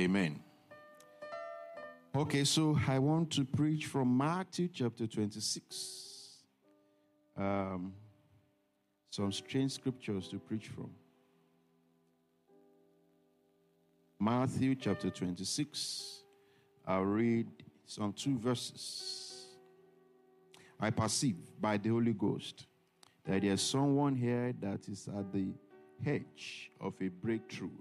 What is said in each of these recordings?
Amen. Okay, so I want to preach from Matthew chapter 26. Some strange scriptures to preach from. Matthew chapter 26. I'll read some 2 verses. I perceive by the Holy Ghost that there's someone here that is at the edge of a breakthrough.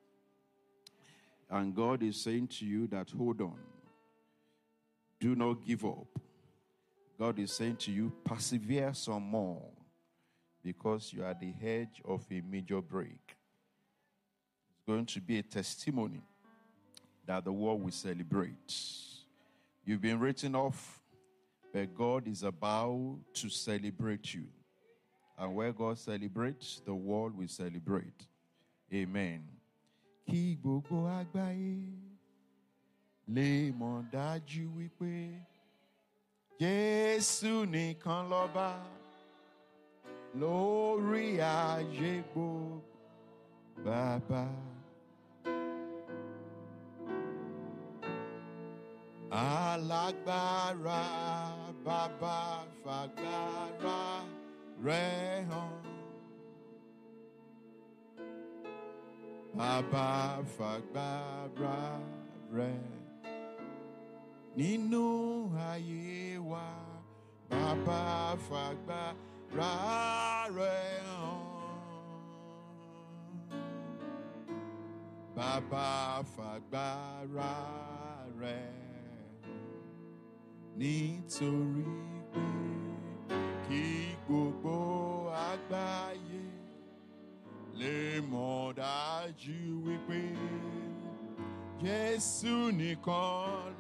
And God is saying to you that hold on. Do not give up. God is saying to you, persevere some more, because you are at the edge of a major break. It's going to be a testimony that the world will celebrate. You've been written off, but God is about to celebrate you. And where God celebrates, the world will celebrate. Amen. Kí gbogbo àgbáyé lè mọ̀ dájú wípé Jésù nìkan lọ́ba lórí ayé gbogbo bàbá. Alágbára bàbá fàgbára rẹ̀ hàn. Bàbá fàgbára rẹ̀ nínú ayé wa. Bàbá fàgbára rẹ̀ hàn. Bàbá fàgbára rẹ̀ nítorí pé kí gbogbo àgbáyé lè mọ̀ dájú wípé Jésù nìkan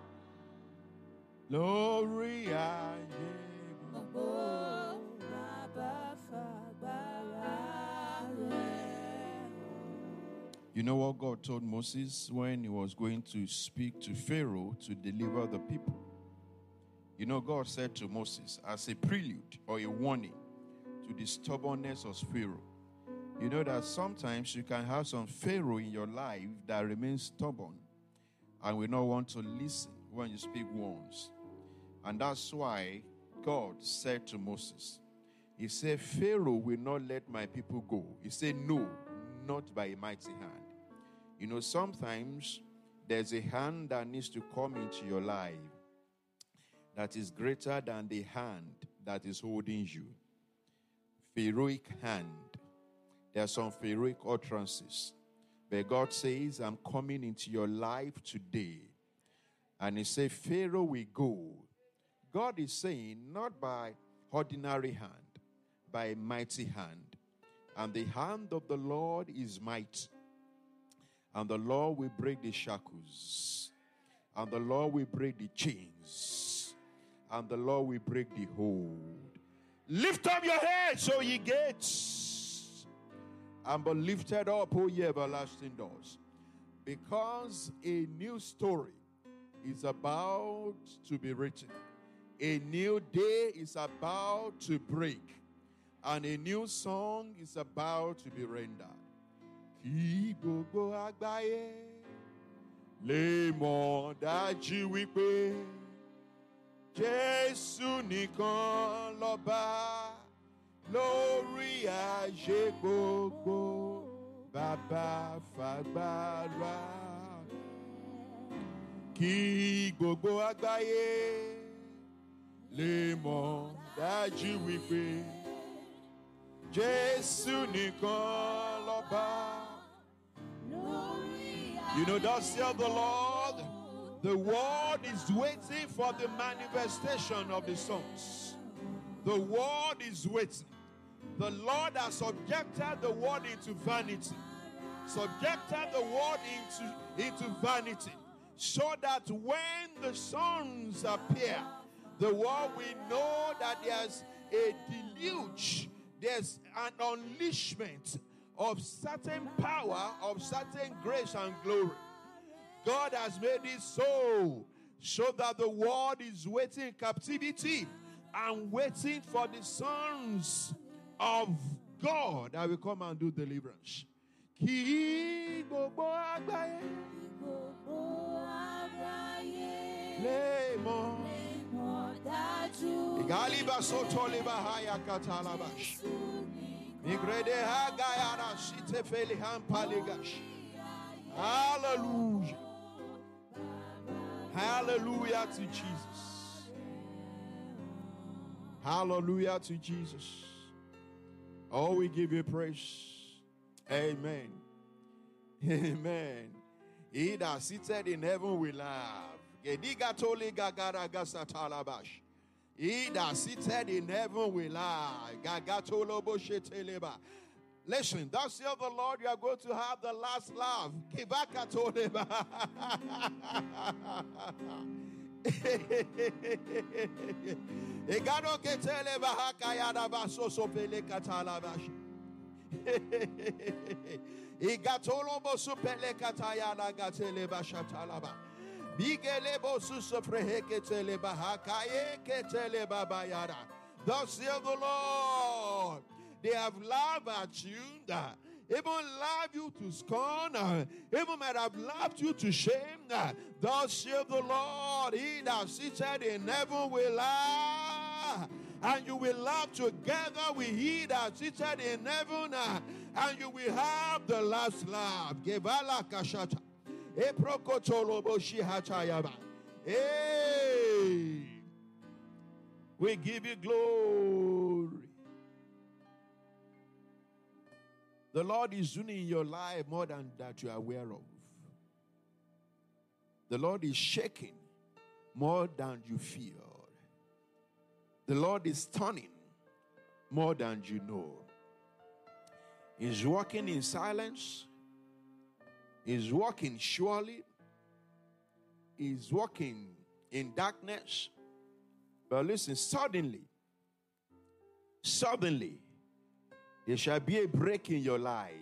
lórí ayé gbogbo. Bàbá fàgbára rẹ̀. You know what God told Moses when he was going to speak to Pharaoh to deliver the people? You know, God said to Moses as a prelude or a warning to the stubbornness of Pharaoh. You know that sometimes you can have some Pharaoh in your life that remains stubborn and will not want to listen when you speak once. And that's why God said to Moses, he said, Pharaoh will not let my people go. He said, no, not by a mighty hand. You know, sometimes there's a hand that needs to come into your life that is greater than the hand that is holding you. Pharaohic hand. There are some Pharaohic utterances. But God says, I'm coming into your life today. And he said, Pharaoh will go. God is saying, not by ordinary hand, by a mighty hand. And the hand of the Lord is mighty. And the Lord will break the shackles. And the Lord will break the chains. And the Lord will break the hold. Lift up your head, so ye gates, and be lifted up, O ye everlasting doors. Because a new story is about to be written. A new day is about to break. And a new song is about to be rendered. Kí gbogbo àgbáyé lè mọ̀ dájú wípé Jésù nìkan lọ́ba lórí ayé gbogbo. Bàbá fàgbára. Kí gbogbo àgbáyé lè mọ̀ dájú wípé Jésù nìkan lọ́ba. You know, thus saith the Lord, the world is waiting for the manifestation of the sons. The world is waiting. The Lord has subjected the world into vanity. Subjected the world into vanity. So that when the sons appear, the world will know that there's a deluge. There's an unleashment of certain power, of certain grace and glory. God has made it so that the world is waiting in captivity and waiting for the sons of God that will come and do deliverance. Kí gbogbo àgbáyé Galiba soto liba haya katalabash. Migrede hagayana shite feliham paligash. Hallelujah. Hallelujah to Jesus. Hallelujah to Jesus. Oh, we give you praise. Amen. Amen. He that seated in heaven will laugh. He that seated in heaven will laugh. Listen, thus saith the Lord, you are going to have the last laugh. Thus saith the Lord, they have laughed at you, even laughed you to scorn, even might have laughed you to shame. Thus saith the Lord, he that sitteth in heaven will laugh, and you will laugh together with he that sitteth in heaven, and you will have the last laugh. Hey, we give you glory. The Lord is doing in your life more than that you are aware of. The Lord is shaking more than you feel. The Lord is turning more than you know. He's walking in silence. He's walking surely. He's walking in darkness. But listen, suddenly, there shall be a break in your life.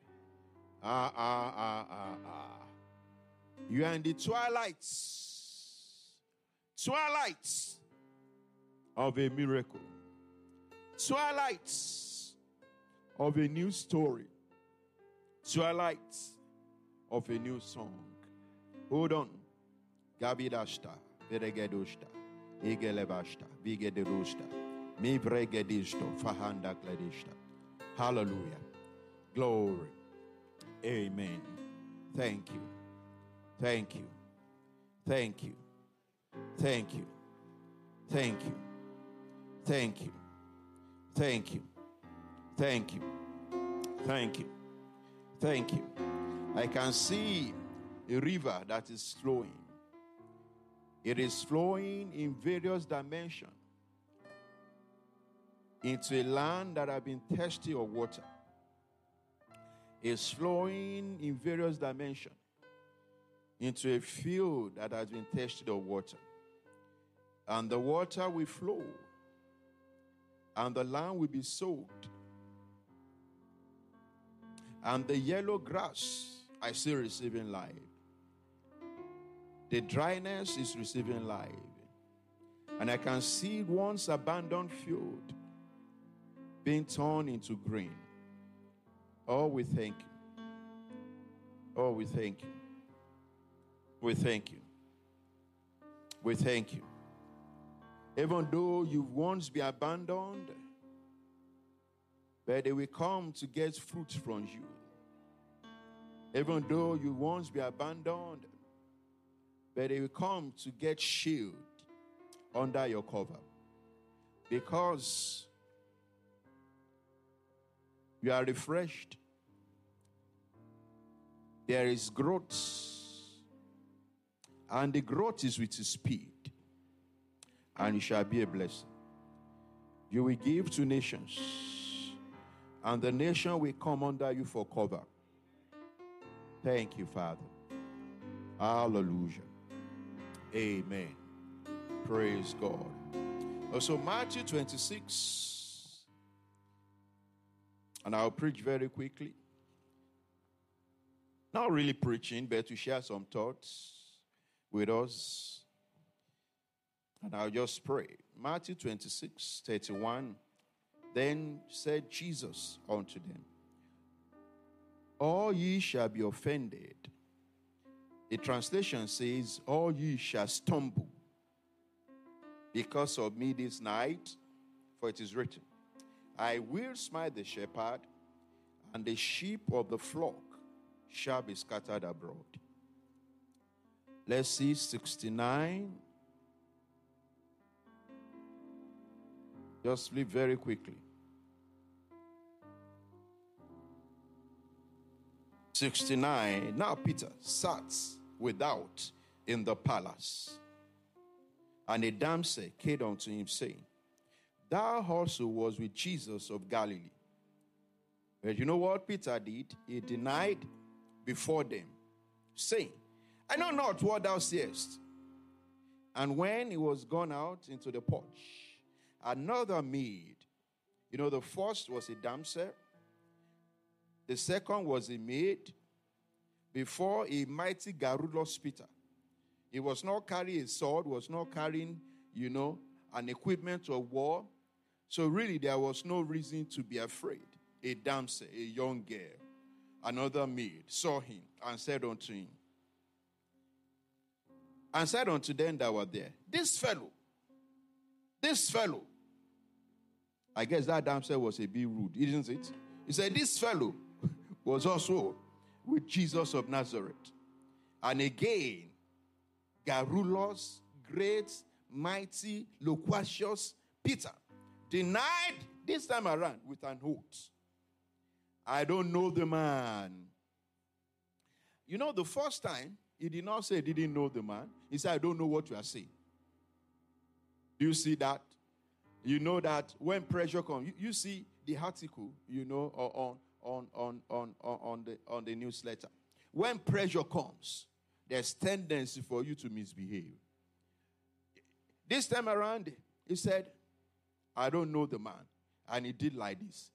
You are in the twilights of a miracle. Twilights of a new story. Twilights of a new song. Hold on. Gabidashta, Veregedoshta, Egelevashta, Vigederoshta, Mivregedisto, Fahanda Gledishta. Hallelujah. Glory. Amen. Thank you. Thank you. Thank you. Thank you. Thank you. Thank you. Thank you. Thank you. Thank you. Thank you. I can see a river that is flowing. It is flowing in various dimensions into a land that has been thirsty of water. It's flowing in various dimensions into a field that has been thirsty of water. And the water will flow, and the land will be soaked. And the yellow grass, I see receiving life. The dryness is receiving life. And I can see once abandoned field being turned into green. Oh, we thank you. Oh, we thank you. We thank you. We thank you. Even though you've once been abandoned, but they will come to get fruit from you. Even though you once be abandoned, but they will come to get shield under your cover. Because you are refreshed. There is growth. And the growth is with speed. And it shall be a blessing. You will give to nations. And the nation will come under you for cover. Thank you, Father. Hallelujah. Amen. Praise God. Also, Matthew 26. And I'll preach very quickly. Not really preaching, but to share some thoughts with us. And I'll just pray. Matthew 26, 31. Then said Jesus unto them, all ye shall be offended. The translation says, all ye shall stumble. because of me this night, for it is written, I will smite the shepherd, and the sheep of the flock shall be scattered abroad. Let's see 69. Just flip very quickly. 69. Now Peter sat without in the palace, and a damsel came unto him, saying, Thou also was with Jesus of Galilee. But you know what Peter did? He denied before them, saying, I know not what thou sayest. And when he was gone out into the porch, another maid, the first was a damsel, the second was a maid, before a mighty garrulous Peter. He was not carrying a sword, was not carrying, an equipment of war. So really there was no reason to be afraid. A damsel, a young girl, another maid, saw him and said unto him, and said unto them that were there, This fellow, I guess that damsel was a bit rude, isn't it? He said, this fellow was also with Jesus of Nazareth. And again, garrulous, great, mighty, loquacious Peter denied this time around with an oath. I don't know the man. The first time, he did not say he didn't know the man. He said, I don't know what you are saying. Do you see that? You know that when pressure comes, you see the article, on the newsletter. When pressure comes, there's tendency for you to misbehave. This time around, he said, I don't know the man. And he did like this.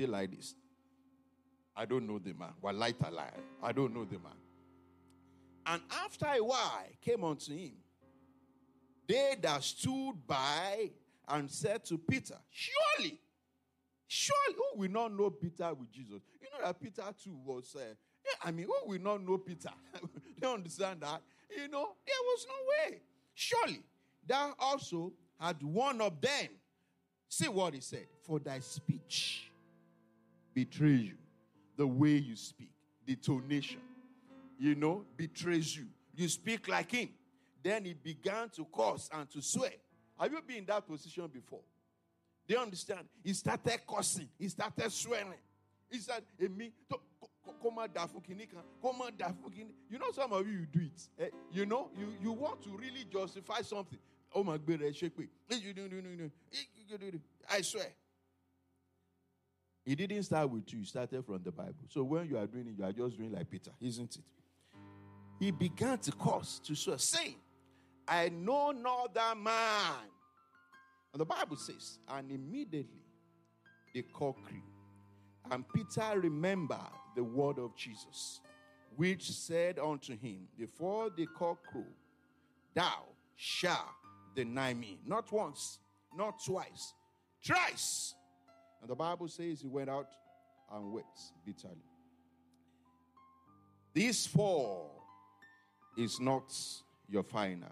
I don't know the man. I don't know the man. And after a while, came unto him they that stood by and said to Peter, Surely, who will not know Peter with Jesus? You know that Peter too was, who will not know Peter? You understand that? There was no way. Surely, thou also had one of them. See what he said. For thy speech betrays you. The way you speak, the tonation, betrays you. You speak like him. Then he began to curse and to swear. Have you been in that position before? Do you understand? He started cursing. He started swearing. He said, some of you do it. You want to really justify something. Oh my God, I swear. He didn't start with you. He started from the Bible. So when you are doing it, you are just doing like Peter, isn't it? He began to curse, to swear, saying, I know not that man. And the Bible says, and immediately the cock crew. And Peter remembered the word of Jesus, which said unto him, before the cock crew, thou shalt deny me. Not once, not twice, thrice. And the Bible says he went out and wept bitterly. This fall is not your final.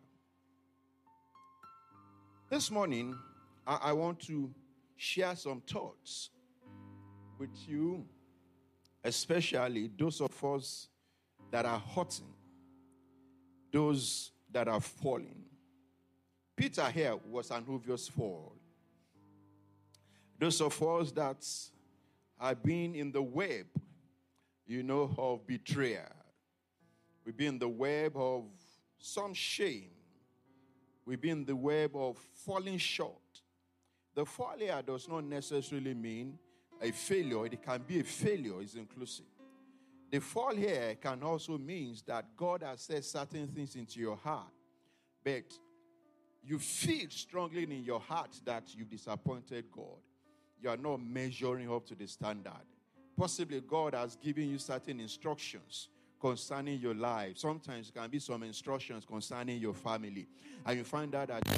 This morning, I want to share some thoughts with you, especially those of us that are hurting, those that are falling. Peter here was an obvious fall. Those of us that have been in the web, of betrayal. We've been in the web of some shame. We've been in the web of falling short. The fall here does not necessarily mean a failure. It can be a failure, it's inclusive. The fall here can also mean that God has said certain things into your heart, but you feel strongly in your heart that you've disappointed God. You are not measuring up to the standard. Possibly God has given you certain instructions concerning your life. Sometimes it can be some instructions concerning your family. And you find out that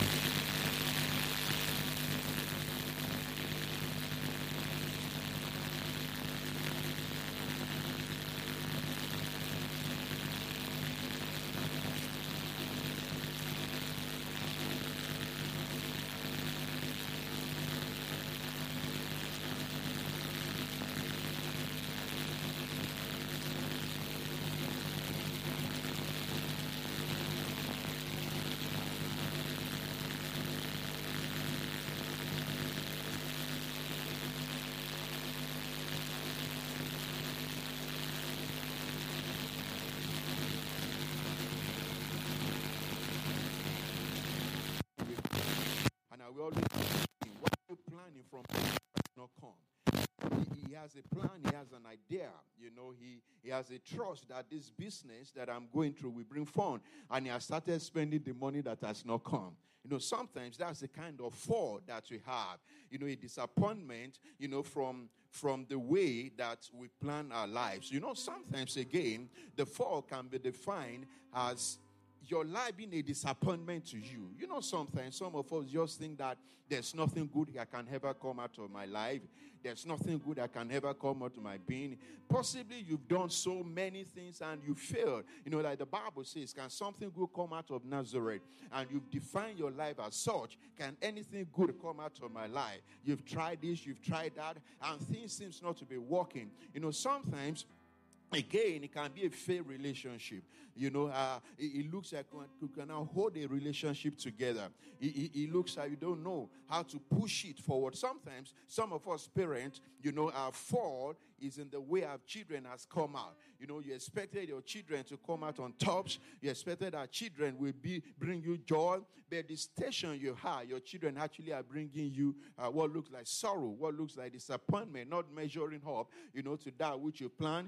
we always asking, what are you planning from not come? He has a plan, he has an idea, he has a trust that this business that I'm going through will bring fun, and he has started spending the money that has not come. Sometimes that's the kind of fall that we have, a disappointment, from the way that we plan our lives. Sometimes again, the fall can be defined as your life being a disappointment to you. Sometimes some of us just think that there's nothing good that can ever come out of my life. There's nothing good that can ever come out of my being. Possibly you've done so many things and you failed. Like the Bible says, can something good come out of Nazareth? And you've defined your life as such. Can anything good come out of my life? You've tried this, you've tried that, and things seems not to be working. Sometimes again, it can be a failed relationship. It looks like you can now hold a relationship together. It looks like you don't know how to push it forward. Sometimes, some of us parents, our fall is in the way our children has come out. You expected your children to come out on tops. You expected our children will bring you joy. But the station you have, your children actually are bringing you what looks like sorrow, what looks like disappointment, not measuring up, to that which you plan,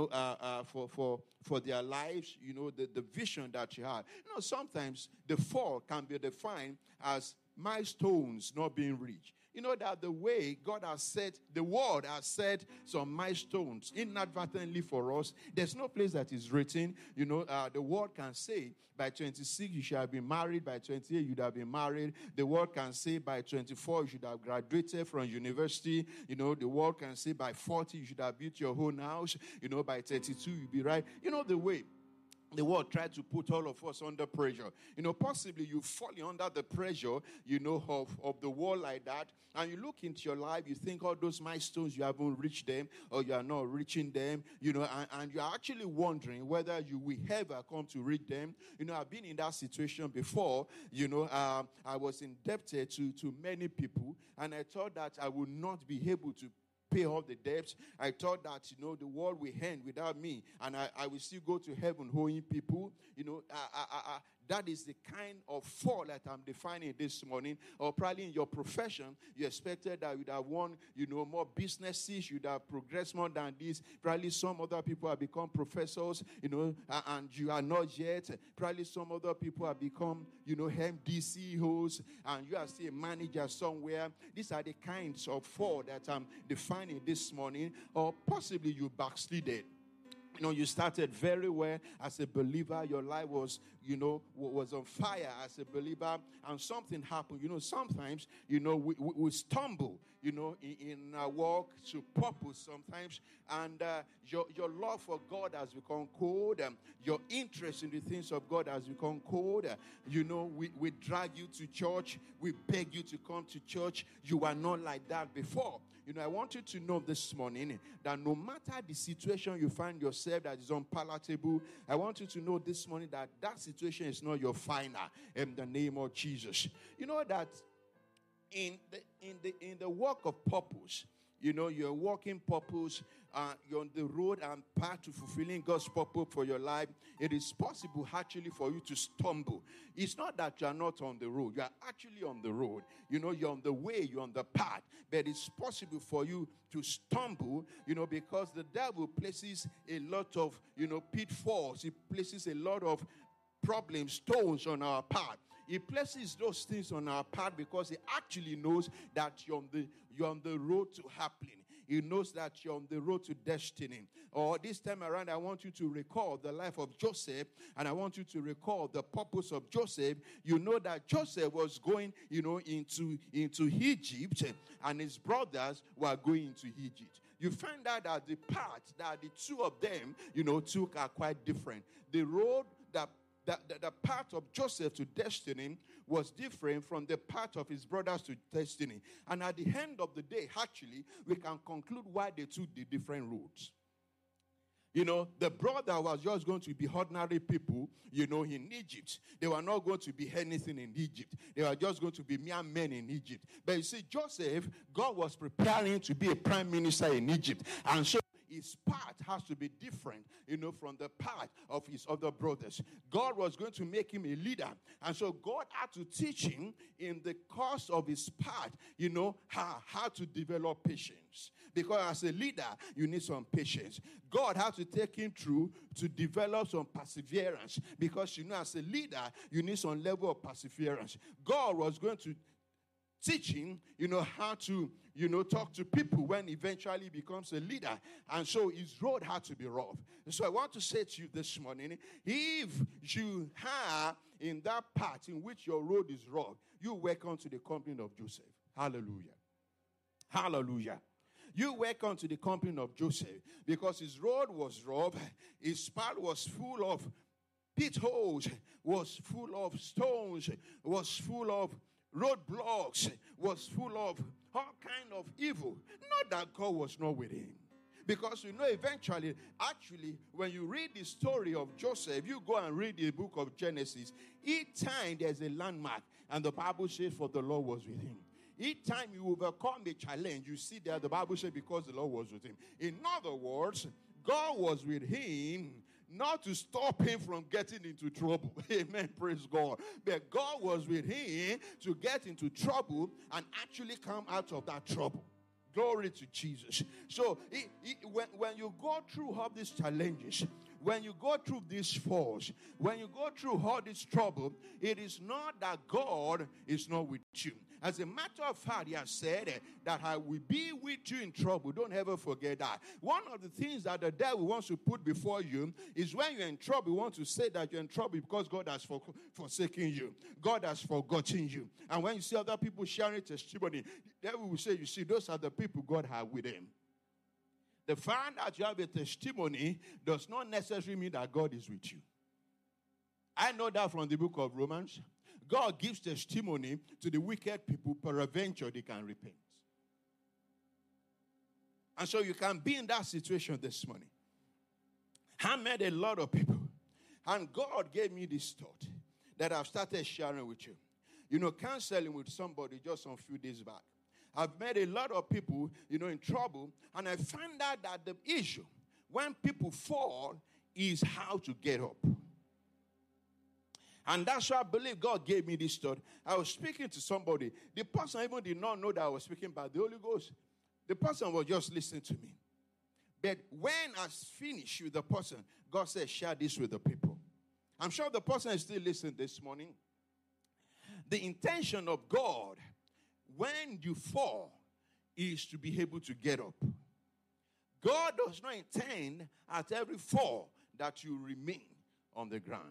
for their lives, the vision that you have. Sometimes the fall can be defined as milestones not being reached. That the way God has set, the world has set some milestones inadvertently for us. There's no place that is written. The world can say by 26 you should have been married. By 28 you should have been married. The world can say by 24 you should have graduated from university. The world can say by 40 you should have built your own house. By 32 you'll be right. The way the world tried to put all of us under pressure. Possibly you fall under the pressure, of the world like that. And you look into your life, you think all those milestones, you haven't reached them or you are not reaching them, and you're actually wondering whether you will ever come to reach them. I've been in that situation before. I was indebted to many people, and I thought that I would not be able to pay off the debts. I thought that, the world will end without me, and I will still go to heaven owing people. That is the kind of fall that I'm defining this morning. Or probably in your profession, you expected that you'd have won, more businesses, you'd have progressed more than this. Probably some other people have become professors, and you are not yet. Probably some other people have become, MD CEOs, and you are still a manager somewhere. These are the kinds of fall that I'm defining this morning. Or possibly you backslided. You started very well as a believer. Your life was, was on fire as a believer, and something happened. Sometimes, we stumble, in our walk to purpose sometimes, and your love for God has become cold. Your interest in the things of God has become cold. We drag you to church. We beg you to come to church. You were not like that before. I want you to know this morning that no matter the situation you find yourself that is unpalatable, I want you to know this morning that that situation is not your final in the name of Jesus. That in the work of purpose, your working purpose, you're on the road and path to fulfilling God's purpose for your life. It is possible actually for you to stumble. It's not that you are not on the road. You are actually on the road. You're on the way, you're on the path. But it's possible for you to stumble, because the devil places a lot of, pitfalls. He places a lot of problems, stones on our path. He places those things on our path because he actually knows that you're on the road to happening. He knows that you're on the road to destiny. Or this time around, I want you to recall the life of Joseph, and I want you to recall the purpose of Joseph. You know that Joseph was going, into Egypt, and his brothers were going into Egypt. You find out that the paths that the two of them, took are quite different. The road that the path of Joseph to destiny was different from the path of his brothers to destiny. And at the end of the day, actually, we can conclude why they took the different roads. The brother was just going to be ordinary people, in Egypt. They were not going to be anything in Egypt. They were just going to be mere men in Egypt. But you see, Joseph, God was preparing to be a prime minister in Egypt. And so his path has to be different, from the path of his other brothers. God was going to make him a leader. And so God had to teach him in the course of his path, how to develop patience. Because as a leader, you need some patience. God had to take him through to develop some perseverance. Because, as a leader, you need some level of perseverance. God was going to teach him, how to, talk to people when eventually he becomes a leader. And so his road had to be rough. So I want to say to you this morning, if you are in that part in which your road is rough, you welcome to the company of Joseph. Hallelujah. Hallelujah. You welcome to the company of Joseph, because his road was rough, his path was full of pit holes, was full of stones, was full of roadblocks, was full of all kind of evil. Not that God was not with him. Because eventually, actually, when you read the story of Joseph, you go and read the book of Genesis, each time there's a landmark, and the Bible says, for the Lord was with him. Each time you overcome a challenge, you see that the Bible says, because the Lord was with him. In other words, God was with him, not to stop him from getting into trouble. Amen. Praise God. But God was with him to get into trouble and actually come out of that trouble. Glory to Jesus. So when you go through all these challenges, when you go through these falls, when you go through all this trouble, it is not that God is not with you. As a matter of fact, he has said that I will be with you in trouble. Don't ever forget that. One of the things that the devil wants to put before you is when you're in trouble, you want to say that you're in trouble because God has forsaken you. God has forgotten you. And when you see other people sharing testimony, the devil will say, you see, those are the people God had with him. The fact that you have a testimony does not necessarily mean that God is with you. I know that from the book of Romans. God gives testimony to the wicked people, peradventure they can repent. And so you can be in that situation this morning. I met a lot of people, and God gave me this thought that I've started sharing with you. Counseling with somebody just some few days back. I've met a lot of people, in trouble, and I found out that the issue when people fall is how to get up. And that's why I believe God gave me this thought. I was speaking to somebody. The person even did not know that I was speaking about the Holy Ghost. The person was just listening to me. But when I finished with the person, God said, share this with the people. I'm sure the person is still listening this morning. The intention of God when you fall is to be able to get up. God does not intend at every fall that you remain on the ground.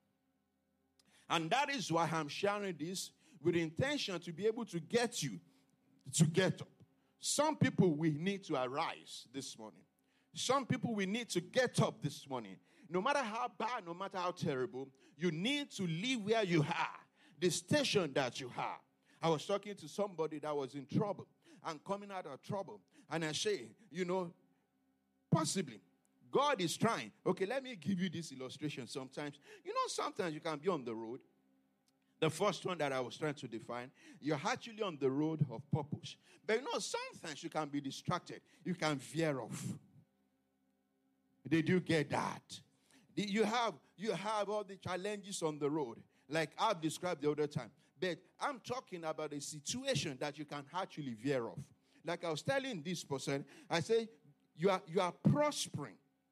And that is why I'm sharing this with the intention to be able to get you to get up. Some people we need to arise this morning. Some people we need to get up this morning. No matter how bad, no matter how terrible, you need to leave where you are, the station that you are. I was talking to somebody that was in trouble and coming out of trouble. And I say, possibly, God is trying. Okay, let me give you this illustration sometimes. Sometimes you can be on the road. The first one that I was trying to define, you're actually on the road of purpose. But sometimes you can be distracted. You can veer off. Did you get that? You have all the challenges on the road, like I've described the other time. But I'm talking about a situation that you can actually veer off. Like I was telling this person, I say, you are prospering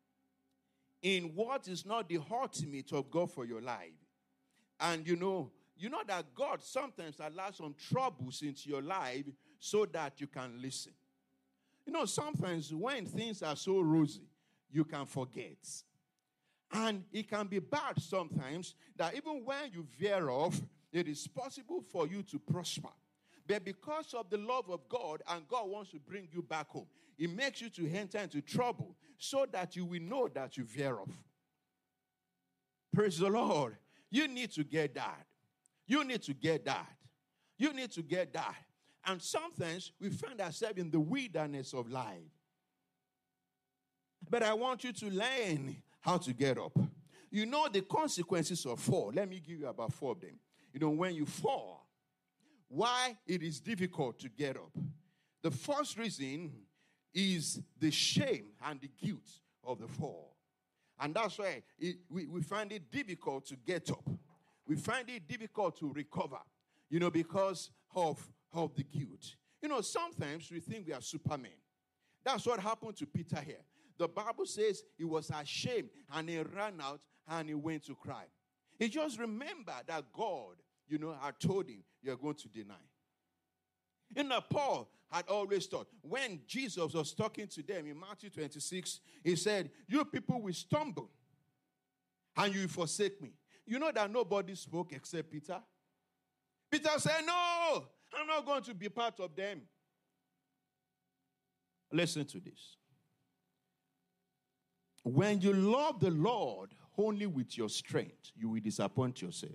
in what is not the ultimate of God for your life. And you know that God sometimes allows some troubles into your life so that you can listen. Sometimes when things are so rosy, you can forget. And it can be bad sometimes that even when you veer off, it is possible for you to prosper. But because of the love of God, and God wants to bring you back home, it makes you to enter into trouble so that you will know that you veer off. Praise the Lord. You need to get that. You need to get that. You need to get that. And sometimes we find ourselves in the wilderness of life. But I want you to learn how to get up. The consequences of fall. Let me give you about 4 of them. When you fall, why it is difficult to get up. The first reason is the shame and the guilt of the fall. And that's why we find it difficult to get up. We find it difficult to recover, because of the guilt. Sometimes we think we are Superman. That's what happened to Peter here. The Bible says he was ashamed and he ran out and he went to cry. He just remembered that God, had told him, you're going to deny. Paul had always thought, when Jesus was talking to them in Matthew 26, he said, you people will stumble and you will forsake me. You know that nobody spoke except Peter? Peter said, no, I'm not going to be part of them. Listen to this. When you love the Lord only with your strength, you will disappoint yourself.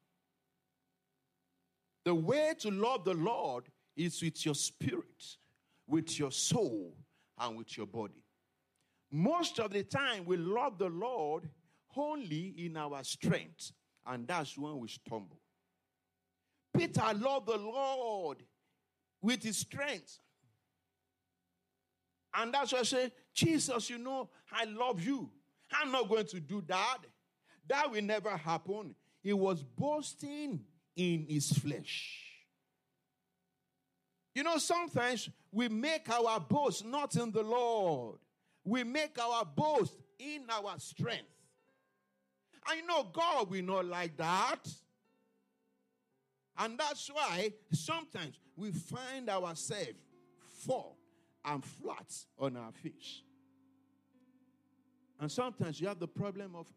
The way to love the Lord is with your spirit, with your soul, and with your body. Most of the time, we love the Lord only in our strength, and that's when we stumble. Peter loved the Lord with his strength. And that's why I say, Jesus, I love you. I'm not going to do that. That will never happen. He was boasting in his flesh. Sometimes we make our boast not in the Lord. We make our boast in our strength. I know God will not like that. And that's why sometimes we find ourselves fall and flat on our face. And sometimes you have the problem of,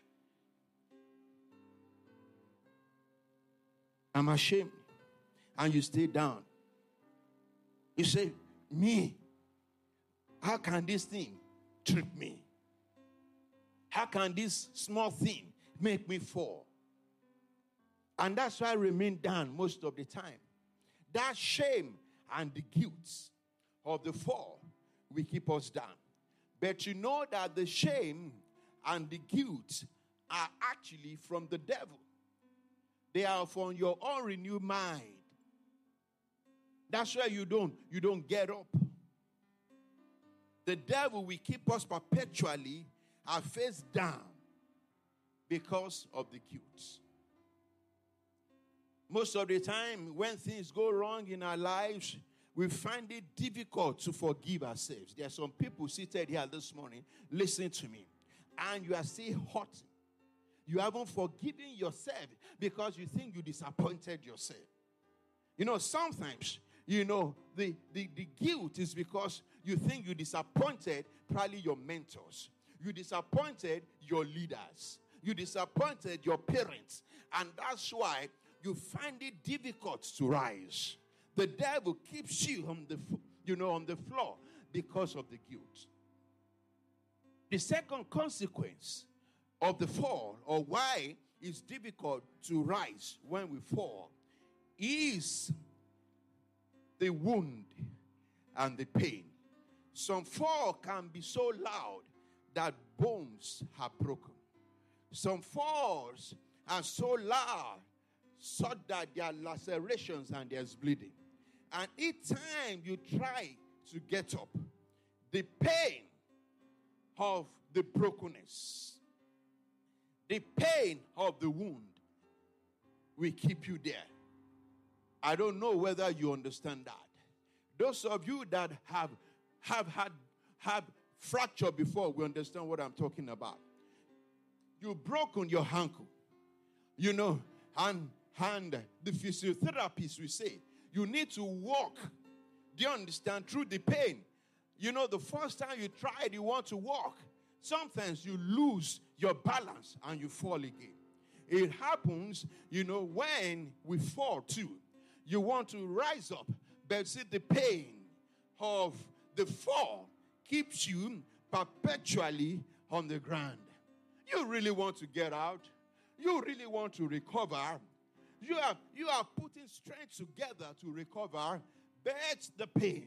I'm ashamed. And you stay down. You say, me, how can this thing trip me? How can this small thing make me fall? And that's why I remain down most of the time. That shame and the guilt of the fall will keep us down. But you know that the shame and the guilt are actually from the devil. They are from your unrenewed mind. That's why you don't get up. The devil will keep us perpetually our face down because of the guilt. Most of the time, when things go wrong in our lives, we find it difficult to forgive ourselves. There are some people seated here this morning, listen to me, and you are still hurting. You haven't forgiven yourself because you think you disappointed yourself. Sometimes, the guilt is because you think you disappointed probably your mentors. You disappointed your leaders. You disappointed your parents. And that's why you find it difficult to rise. The devil keeps you on the floor because of the guilt. The second consequence of the fall, or why it's difficult to rise when we fall, is the wound and the pain. Some fall can be so loud that bones are broken. Some falls are so loud such that there are lacerations and there's bleeding. And each time you try to get up, the pain of the brokenness, the pain of the wound will keep you there. I don't know whether you understand that. Those of you that have fracture before, we understand what I'm talking about. You've broken your ankle, and the physiotherapist will say, you need to walk. Do you understand? Through the pain. The first time you tried, you want to walk. Sometimes you lose your balance and you fall again. It happens, when we fall too. You want to rise up, but see the pain of the fall keeps you perpetually on the ground. You really want to get out. You really want to recover. You are putting strength together to recover, but the pain.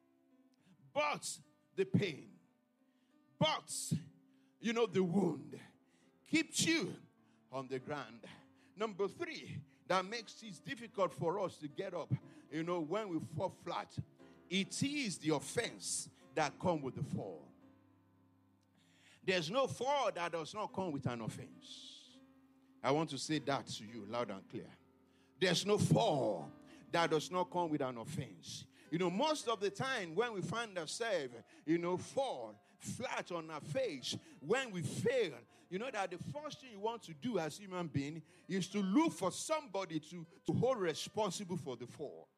The wound keeps you on the ground. Number 3, that makes it difficult for us to get up, when we fall flat. It is the offense that come with the fall. There's no fall that does not come with an offense. I want to say that to you loud and clear. There's no fall that does not come with an offense. Most of the time when we find ourselves, fall flat on our face, when we fail, that the first thing you want to do as a human being is to look for somebody to hold responsible for the fall.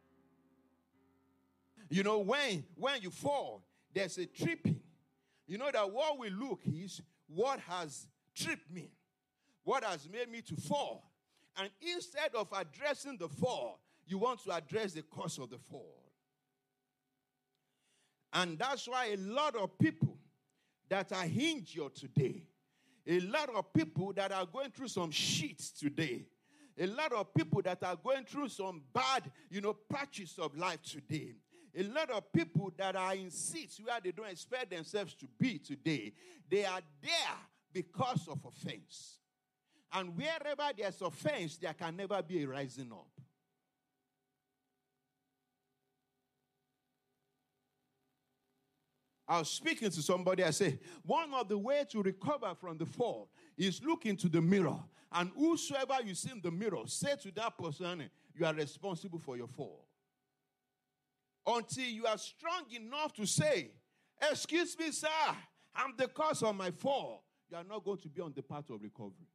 When you fall, there's a tripping. That what we look is what has tripped me, what has made me to fall. And instead of addressing the fall, you want to address the cause of the fall. And that's why a lot of people that are injured today, a lot of people that are going through some shit today, a lot of people that are going through some bad, patches of life today, a lot of people that are in seats where they don't expect themselves to be today, they are there because of offense. And wherever there's offense, there can never be a rising up. I was speaking to somebody, I say, one of the ways to recover from the fall is look into the mirror. And whosoever you see in the mirror, say to that person, you are responsible for your fall. Until you are strong enough to say, excuse me, sir, I'm the cause of my fall, you are not going to be on the path of recovery.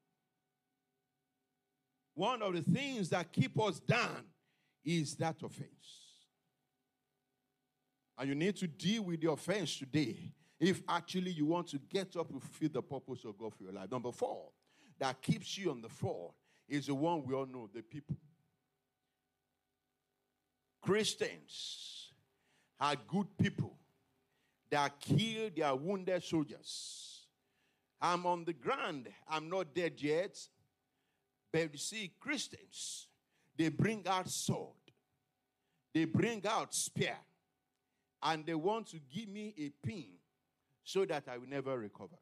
One of the things that keep us down is that offense. And you need to deal with the offense today if actually you want to get up and fulfill the purpose of God for your life. Number 4, that keeps you on the fall is the one we all know, the people. Christians are good people that kill their wounded soldiers. I'm on the ground. I'm not dead yet. But you see, Christians, they bring out sword. They bring out spear. And they want to give me a pin so that I will never recover.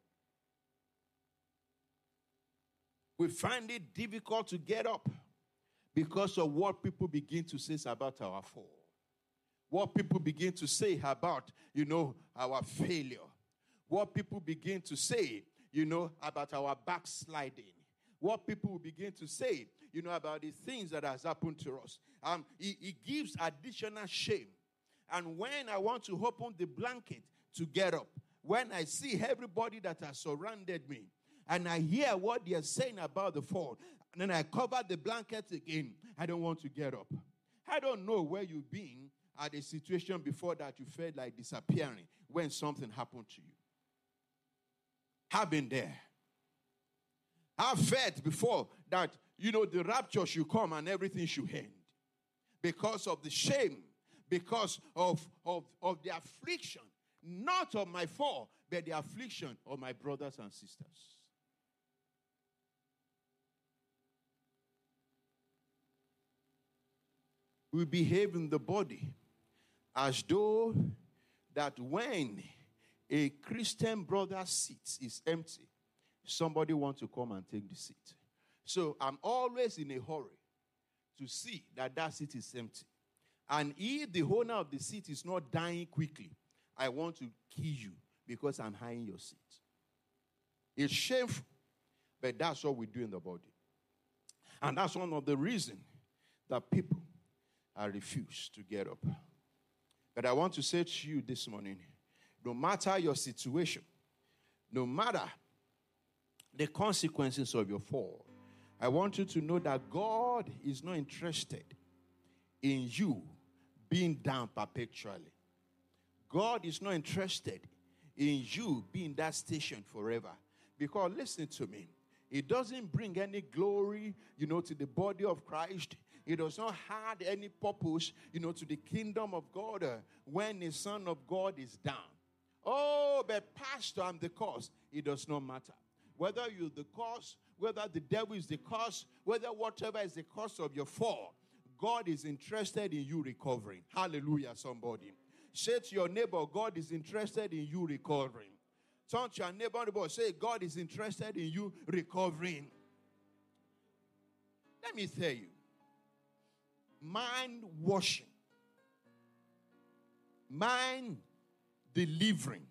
We find it difficult to get up because of what people begin to say about our fall. What people begin to say about, our failure. What people begin to say, about our backsliding. What people will begin to say, about the things that has happened to us. It gives additional shame. And when I want to open the blanket to get up, when I see everybody that has surrounded me, and I hear what they are saying about the fall, and then I cover the blanket again, I don't want to get up. I don't know where you've been at a situation before that you felt like disappearing when something happened to you. I've been there. I've felt before that, the rapture should come and everything should end. Because of the shame, because of the affliction, not of my fall, but the affliction of my brothers and sisters. We behave in the body as though that when a Christian brother's seat is empty, somebody wants to come and take the seat. So I'm always in a hurry to see that seat is empty. And if the owner of the seat is not dying quickly, I want to kill you because I'm hiding your seat. It's shameful, but that's what we do in the body. And that's one of the reasons that people are refused to get up. But I want to say to you this morning, no matter your situation, no matter the consequences of your fall, I want you to know that God is not interested in you being down perpetually. God is not interested in you being that station forever. Because listen to me, it doesn't bring any glory, to the body of Christ. It does not add any purpose, to the kingdom of God when the Son of God is down. Oh, but pastor, I'm the cause. It does not matter. Whether you're the cause, whether the devil is the cause, whether whatever is the cause of your fall, God is interested in you recovering. Hallelujah, somebody. Say to your neighbor, God is interested in you recovering. Turn to your neighbor, say, God is interested in you recovering. Let me tell you, mind washing, mind delivering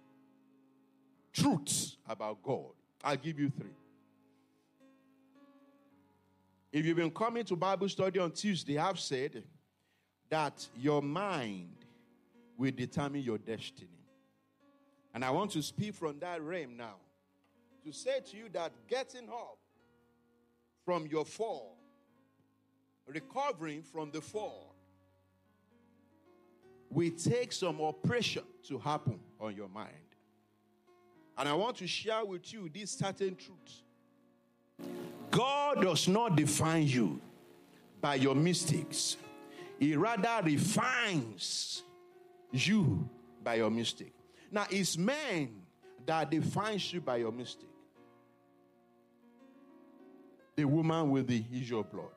truths about God. I'll give you 3. If you've been coming to Bible study on Tuesday, I've said that your mind will determine your destiny. And I want to speak from that realm now to say to you that getting up from your fall, recovering from the fall, will take some operation to happen on your mind. And I want to share with you this certain truth. God does not define you by your mistakes. He rather refines you by your mistake. Now, it's man that defines you by your mistake. The woman with the issue of blood.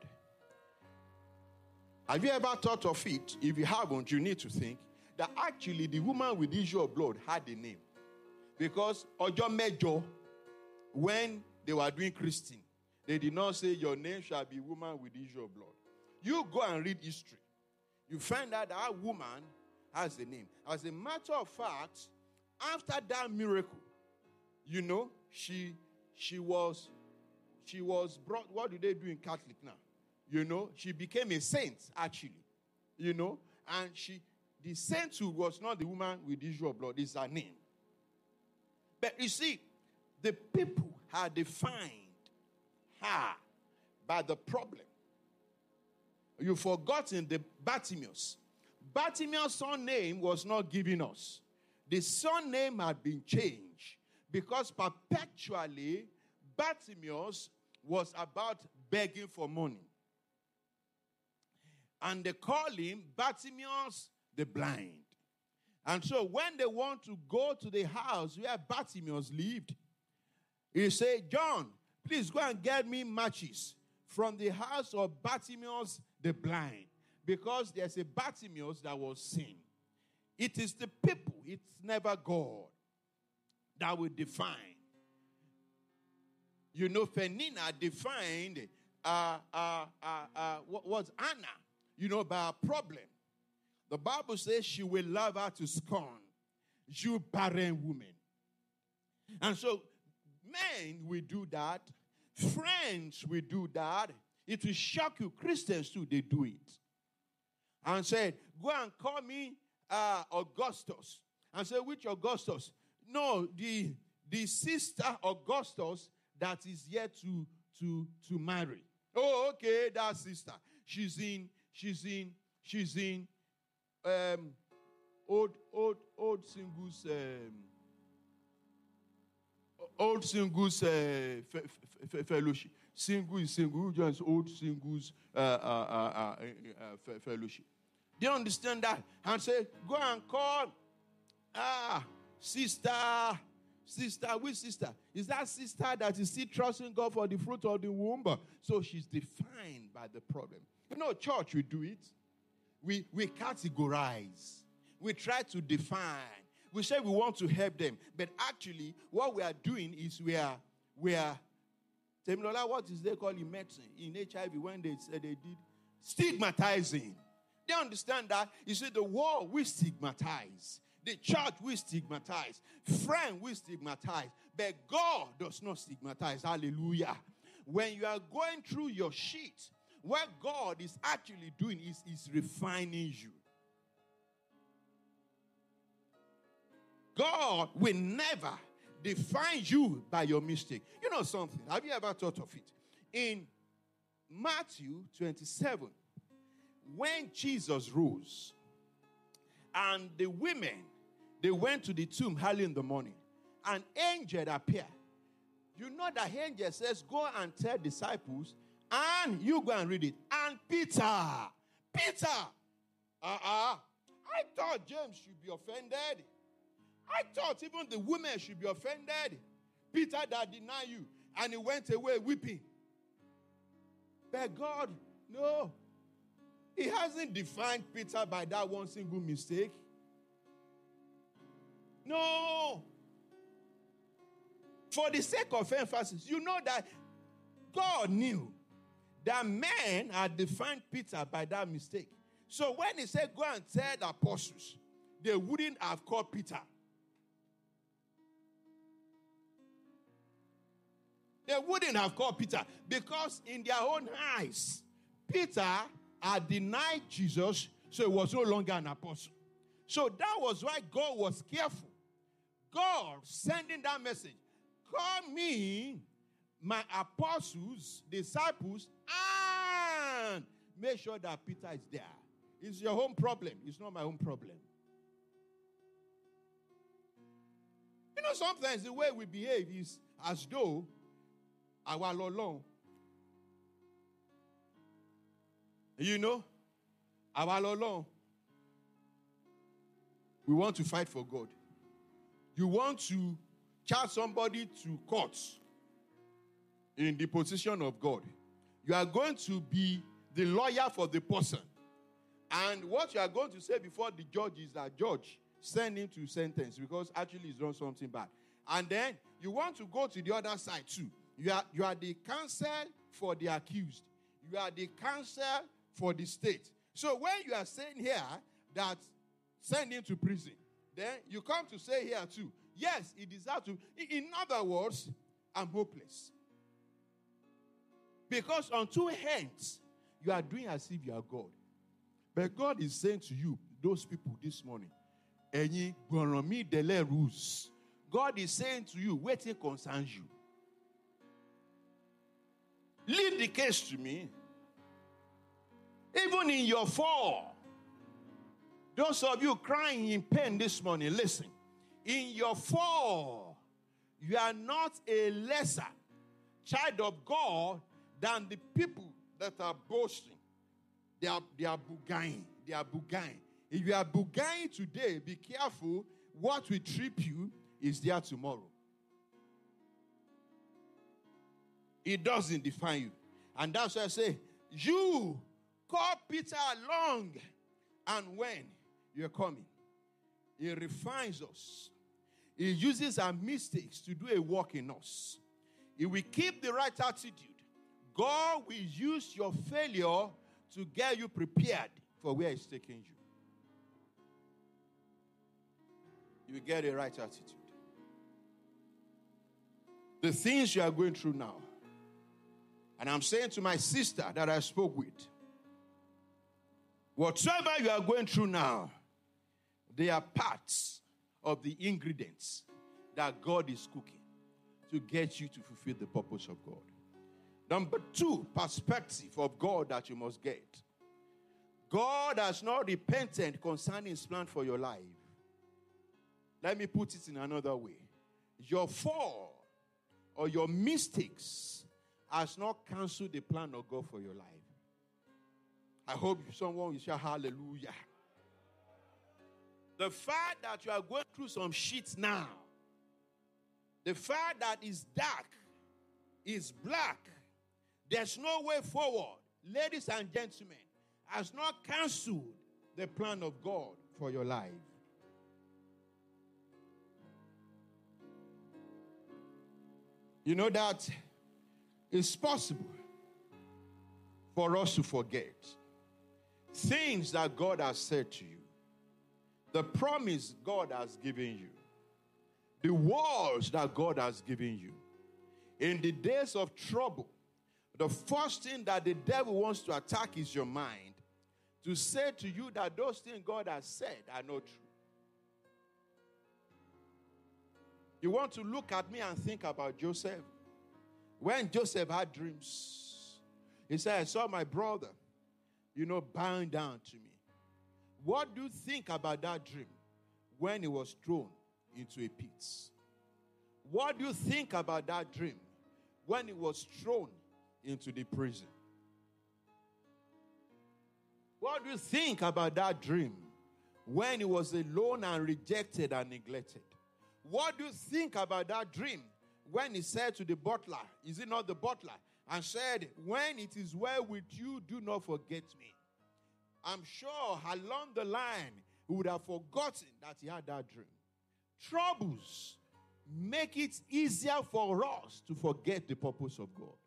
Have you ever thought of it? If you haven't, you need to think that actually the woman with the issue of blood had a name. Because Ojo Mejo, when they were doing Christine, they did not say your name shall be woman with the issue of blood. You go and read history. You find out that woman has a name. As a matter of fact, after that miracle, she was brought. What do they do in Catholic now? She became a saint, actually. And the sainthood was not the woman with the issue of blood, it's her name. But you see, the people had defined her by the problem. You've forgotten the Bartimaeus. Bartimaeus' surname was not given us. The surname had been changed because perpetually Bartimaeus was about begging for money. And they call him Bartimaeus the blind. And so when they want to go to the house where Bartimaeus lived, he said, John, please go and get me matches from the house of Bartimaeus the blind. Because there's a Bartimaeus that was seen. It is the people, it's never God, that will define. Peninnah defined what was Anna, by a problem. The Bible says she will love her to scorn, you barren woman. And so men will do that. Friends will do that. It will shock you. Christians too, they do it. And said, go and call me Augustus. And say, which Augustus? No, the sister Augustus that is yet to marry. Oh, okay, that sister. She's in old singles fellowship. Single is single, just old singles fellowship. Do you understand that? And say, go and call sister, which sister? Is that sister that is still trusting God for the fruit of the womb? So she's defined by the problem. Church, we do it. We categorize. We try to define. We say we want to help them. But actually, what we are doing is we are what is they call in medicine, in HIV, when they said they did stigmatizing. They understand that. You see, the world we stigmatize. The church we stigmatize. Friend we stigmatize. But God does not stigmatize. Hallelujah. When you are going through your sheet, what God is actually doing is refining you. God will never define you by your mistake. You know something? Have you ever thought of it? In Matthew 27, when Jesus rose, and the women, they went to the tomb early in the morning, an angel appeared. You know that angel says, go and tell disciples, and you go and read it. And Peter, I thought James should be offended. I thought even the women should be offended. Peter that denied you, and he went away weeping. But God, no. He hasn't defined Peter by that one single mistake. No. For the sake of emphasis, you know that God knew that men had defined Peter by that mistake. So when he said, go and tell the apostles, they wouldn't have called Peter. They wouldn't have called Peter because in their own eyes, Peter had denied Jesus, so he was no longer an apostle. So that was why God was careful. God sending that message. Call me my apostles, disciples, and make sure that Peter is there. It's your own problem. It's not my own problem. You know, sometimes the way we behave is as though our Lord. You know, our Lord. We want to fight for God. You want to charge somebody to court in the position of God. You are going to be the lawyer for the person. And what you are going to say before the judge is that, judge, send him to sentence because actually he's done something bad. And then you want to go to the other side too. You are the counsel for the accused. You are the counsel for the state. So when you are saying here that send him to prison, then you come to say here too, yes, he deserves to. In other words, I'm hopeless. Because on two hands, you are doing as if you are God. But God is saying to you, those people this morning, God is saying to you, waiting concerns you. Leave the case to me. Even in your fall, those of you crying in pain this morning, listen. In your fall, you are not a lesser child of God than the people that are boasting. They are bugaing. They are bugaing. If you are bugaing today, be careful. What will trip you is there tomorrow. It doesn't define you. And that's why I say, you call Peter along. And when you're coming, he refines us. He uses our mistakes to do a work in us. If we keep the right attitude, God will use your failure to get you prepared for where He's taking you. You get a right attitude. The things you are going through now, and I'm saying to my sister that I spoke with, whatever you are going through now, they are parts of the ingredients that God is cooking to get you to fulfill the purpose of God. Number two, perspective of God that you must get. God has not repented concerning His plan for your life. Let me put it in another way. Your fall or your mistakes has not canceled the plan of God for your life. I hope someone will shout hallelujah. The fact that you are going through some shit now, the fact that it's dark, it's black, there's no way forward, ladies and gentlemen, has not canceled the plan of God for your life. You know that it's possible for us to forget things that God has said to you, the promise God has given you, the words that God has given you. In the days of trouble, the first thing that the devil wants to attack is your mind, to say to you that those things God has said are not true. You want to look at me and think about Joseph. When Joseph had dreams, he said, I saw my brother, bowing down to me. What do you think about that dream when he was thrown into a pit? What do you think about that dream when he was thrown into the prison? What do you think about that dream when he was alone and rejected and neglected? What do you think about that dream when he said to the butler, is it not the butler, and said, when it is well with you, do not forget me? I'm sure along the line, he would have forgotten that he had that dream. Troubles make it easier for us to forget the purpose of God.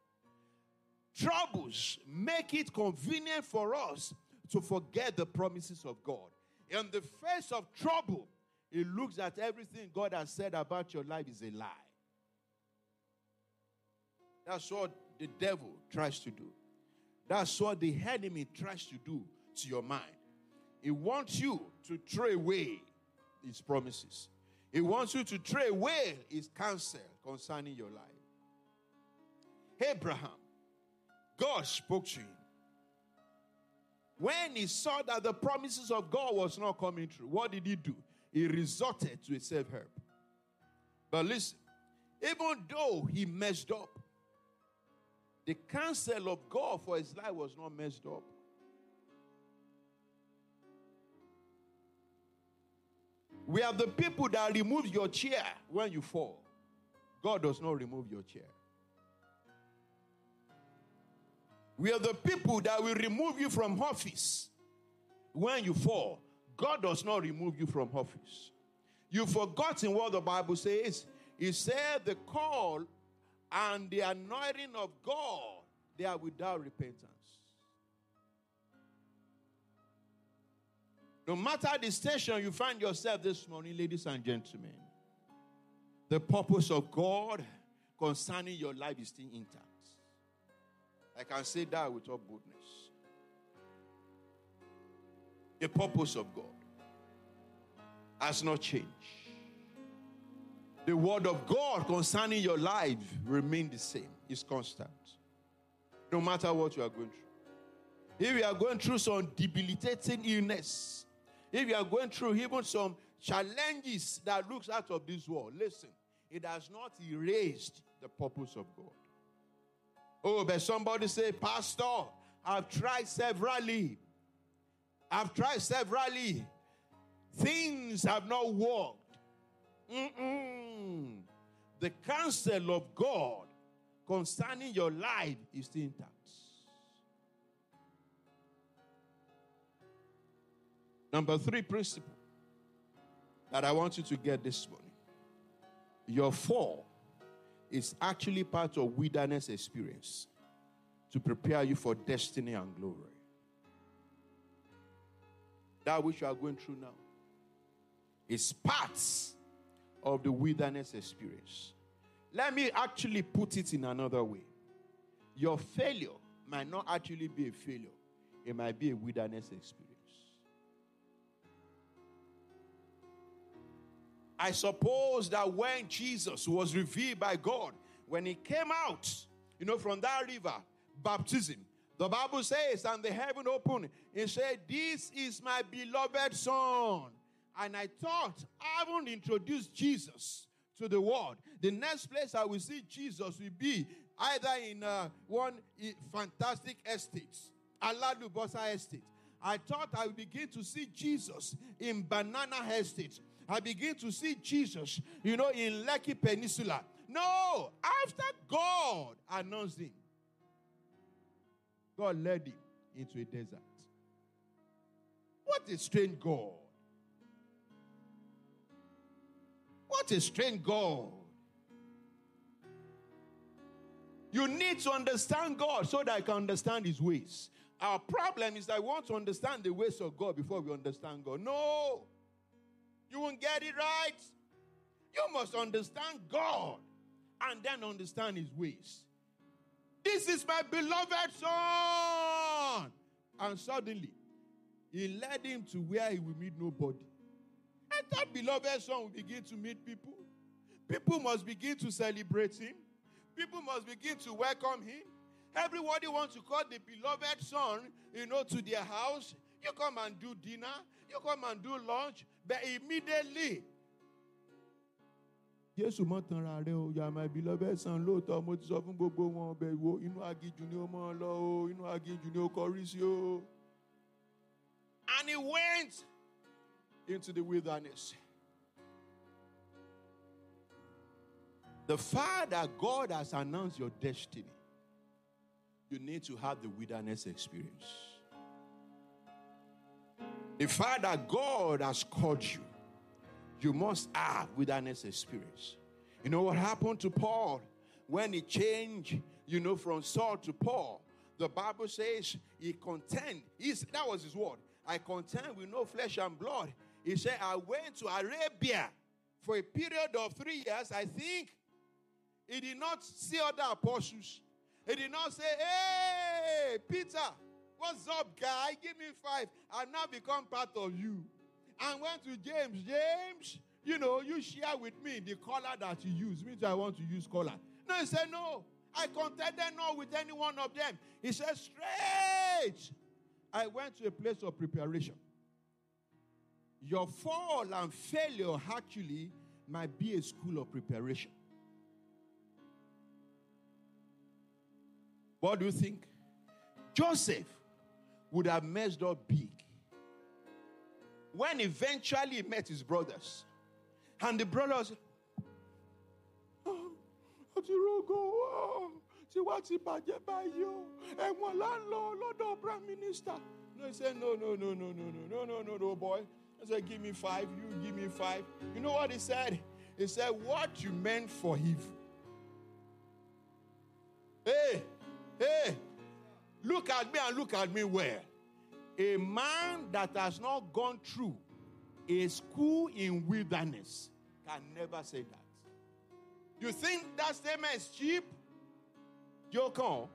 Troubles make it convenient for us to forget the promises of God. In the face of trouble, it looks at everything God has said about your life is a lie. That's what the devil tries to do. That's what the enemy tries to do to your mind. He wants you to throw away his promises. He wants you to throw away his counsel concerning your life. Abraham, God spoke to him. When he saw that the promises of God was not coming true, what did he do? He resorted to a self-help. But listen, even though he messed up, the counsel of God for his life was not messed up. We are the people that remove your chair when you fall. God does not remove your chair. We are the people that will remove you from office when you fall. God does not remove you from office. You've forgotten what the Bible says. It said the call and the anointing of God, they are without repentance. No matter the station you find yourself this morning, ladies and gentlemen, the purpose of God concerning your life is still intact. I can say that with all boldness. The purpose of God has not changed. The word of God concerning your life remains the same. It's constant. No matter what you are going through. If you are going through some debilitating illness, if you are going through even some challenges that looks out of this world, listen, it has not erased the purpose of God. Oh, but somebody say, Pastor, I've tried severally. Things have not worked. The counsel of God concerning your life is still intact. Number 3 principle that I want you to get this morning. Your fall is actually part of wilderness experience to prepare you for destiny and glory. That which you are going through now is parts of the wilderness experience. Let me actually put it in another way. Your failure might not actually be a failure. It might be a wilderness experience. I suppose that when Jesus was revealed by God, when he came out, from that river, baptism, the Bible says, and the heaven opened, and said, this is my beloved son. And I thought, I haven't introduced Jesus to the world. The next place I will see Jesus will be either in one fantastic estate, Alalubosa estate. I thought I would begin to see Jesus in Banana Estate. I begin to see Jesus, in Lekki Peninsula. No, after God announced him, God led him into a desert. What a strange God. What a strange God. You need to understand God so that I can understand his ways. Our problem is that we want to understand the ways of God before we understand God. No. You won't get it right. You must understand God and then understand his ways. This is my beloved son. And suddenly, he led him to where he will meet nobody. And that beloved son will begin to meet people. People must begin to celebrate him. People must begin to welcome him. Everybody wants to call the beloved son, to their house. You come and do dinner. You come and do lunch. But immediately, Jésù mọ̀ tanra rẹ̀ o, you are my beloved son, lóòótọ́ mo ti sọ fún gbogbo wọn ọbẹ̀ wo, inú aginjù ni ó mọ̀ lọ o, inú aginjù ni ó kọrí sí o. And he went into the wilderness. The fact that God has announced your destiny, you need to have the wilderness experience. The fact that God has called you, you must have wilderness experience. You know what happened to Paul when he changed, from Saul to Paul? The Bible says he contend. That was his word. I contend with no flesh and blood. He said, I went to Arabia for a period of 3 years. I think he did not see other apostles. He did not say, hey, Peter, what's up, guy? Give me 5. I've now become part of you. And went to James. James, you share with me the color that you use. Me too, I want to use color. No, he said, no. I contended not with any one of them. He said, straight. I went to a place of preparation. Your fall and failure actually might be a school of preparation. What do you think? Joseph would have messed up big when eventually he met his brothers. And the brothers, see what's it by you? And one landlord, Lord Prime Minister. No, he said, no, boy. I said, give me 5, you give me 5. You know what he said? He said, what you meant for evil. Hey, look at me and look at me well. A man that has not gone through a school in wilderness can never say that. You think that statement is cheap? Joko.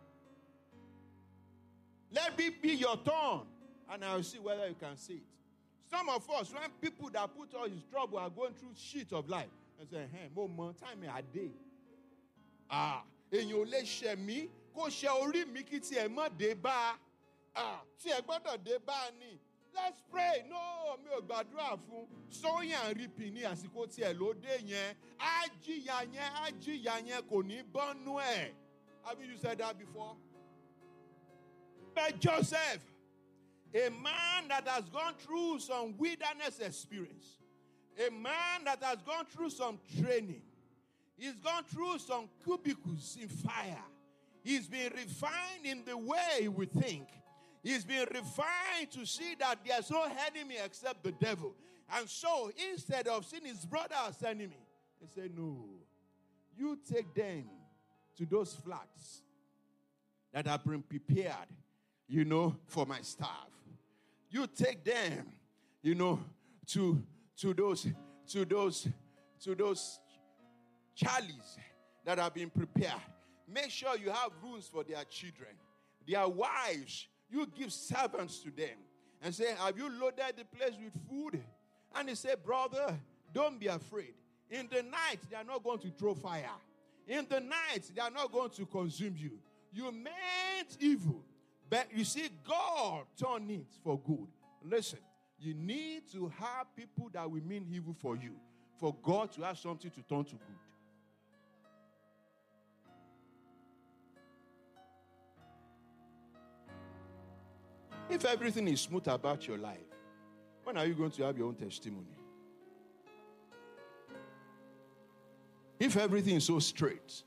Let me be your turn, and I'll see whether you can see it. Some of us, when people that put all his trouble are going through shit of life, and say, hey, moment, time a day. And you let share me, go share ori mi ki ti e mo de ba. Ti e gbodo de ba ni. Let's pray. No, mi ò gbàdúrà fún. Sowing and reaping ni àsìkò ti e lo de yẹn. Ajiya yẹn kò ní bọ́nú ẹ̀. Have you said that before? But Joseph, a man that has gone through some wilderness experience, a man that has gone through some training, he's gone through some cubicles in fire. He's been refined in the way he would think. He's been refined to see that there's no enemy except the devil. And so, instead of seeing his brother as enemy, he said, no, you take them to those flats that have been prepared, for my staff. You take them, to those charlies that have been prepared. Make sure you have rooms for their children. Their wives, you give servants to them. And say, have you loaded the place with food? And he said, brother, don't be afraid. In the night, they are not going to throw fire. In the night, they are not going to consume you. You meant evil, but you see, God turned it for good. Listen, you need to have people that will mean evil for you, for God to have something to turn to good. If everything is smooth about your life, when are you going to have your own testimony? If everything is so straight,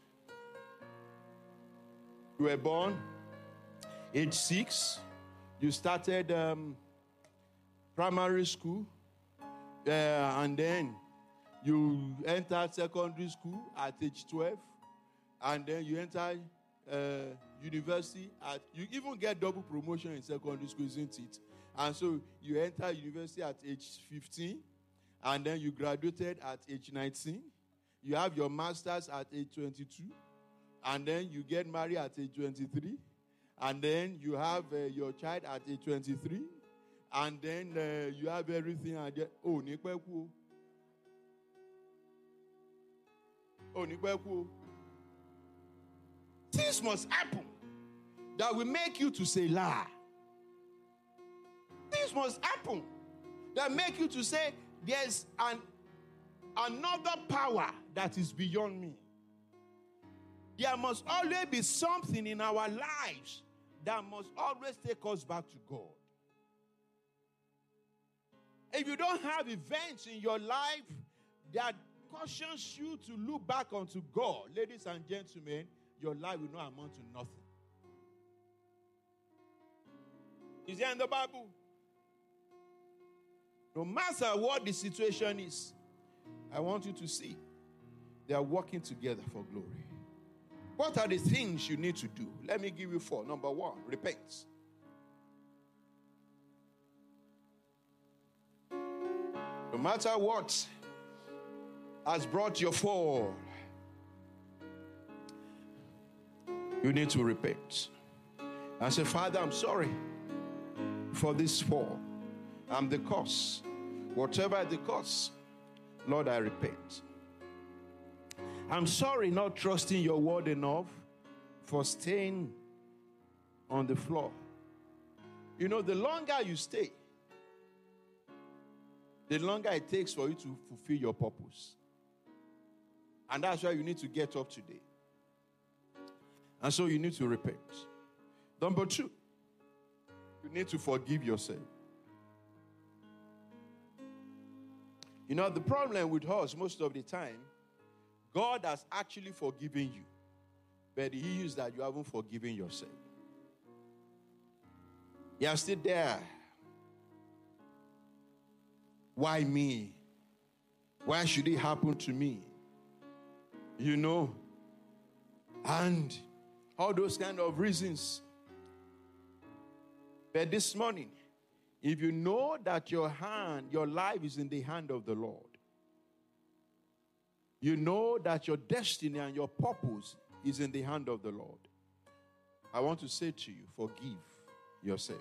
you were born, age 6, you started primary school, and then you entered secondary school at age 12, and then you entered university you even get double promotion in secondary school, isn't it? And so you enter university at age 15, and then you graduated at age 19. You have your master's at age 22, and then you get married at age 23, and then you have your child at age 23, and then you have everything. Oh, Nikweku. This must happen that will make you to say lie. This must happen that make you to say there's another power that is beyond me. There must always be something in our lives that must always take us back to God. If you don't have events in your life that cautions you to look back unto God, ladies and gentlemen, your life will not amount to nothing. Is there in the Bible? No matter what the situation is, I want you to see they are working together for glory. What are the things you need to do? Let me give you 4. Number 1, repent. No matter what has brought your fall, you need to repent. And say, Father, I'm sorry for this fall. I'm the cause. Whatever the cause, Lord, I repent. I'm sorry not trusting your word enough for staying on the floor. You know, the longer you stay, the longer it takes for you to fulfill your purpose. And that's why you need to get up today. And so you need to repent. Number 2, you need to forgive yourself. You know, the problem with us most of the time, God has actually forgiven you. But the issue is that you haven't forgiven yourself. You are still there. Why me? Why should it happen to me? You know, and all those kind of reasons. But this morning, if you know that your life is in the hand of the Lord, you know that your destiny and your purpose is in the hand of the Lord, I want to say to you, forgive yourself.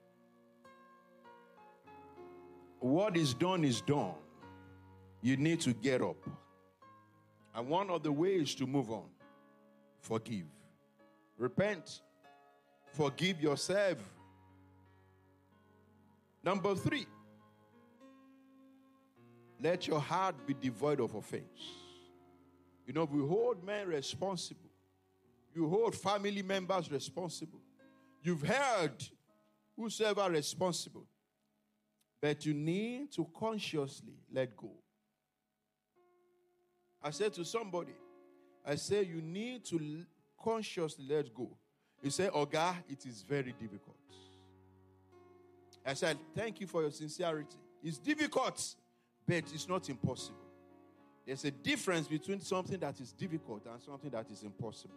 What is done is done. You need to get up. And one of the ways to move on, forgive. Repent. Forgive yourself. Number 3, let your heart be devoid of offense. You know, we hold men responsible. You hold family members responsible. You've held whosoever responsible. But you need to consciously let go. I said to somebody, you need to consciously let go. You say, Oga, it is very difficult. I said, thank you for your sincerity. It's difficult, but it's not impossible. There's a difference between something that is difficult and something that is impossible.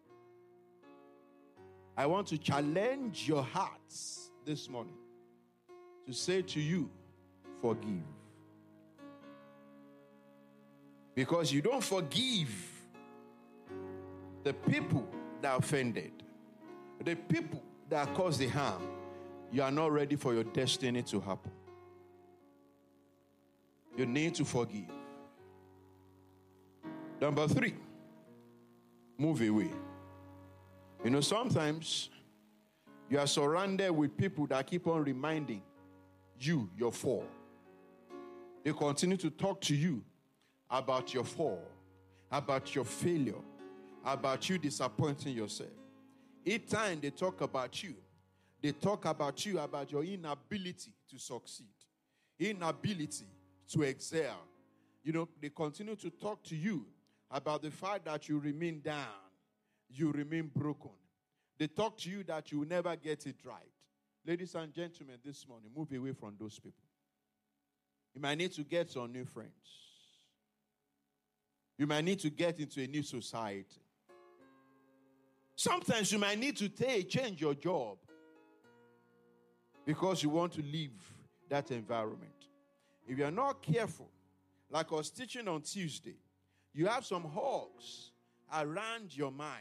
I want to challenge your hearts this morning to say to you, forgive. Because you don't forgive the people that offended, the people that caused the harm, you are not ready for your destiny to happen. You need to forgive. Number 3, move away. You know, sometimes you are surrounded with people that keep on reminding you your fall. They continue to talk to you about your fall, about your failure, about you disappointing yourself. Each time they talk about you about your inability to succeed, inability to excel. You know, they continue to talk to you about the fact that you remain down, you remain broken. They talk to you that you will never get it right. Ladies and gentlemen, this morning, move away from those people. You might need to get some new friends. You might need to get into a new society. Sometimes you might need to change your job because you want to leave that environment. If you're not careful, like I was teaching on Tuesday, you have some hogs around your mind.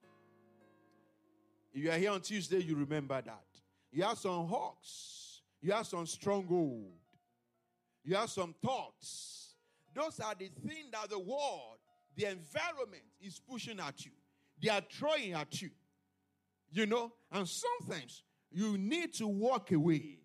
If you are here on Tuesday, you remember that. You have some hogs. You have some stronghold. You have some thoughts. Those are the things that the world, the environment is pushing at you. They are throwing at you. You know, and sometimes you need to walk away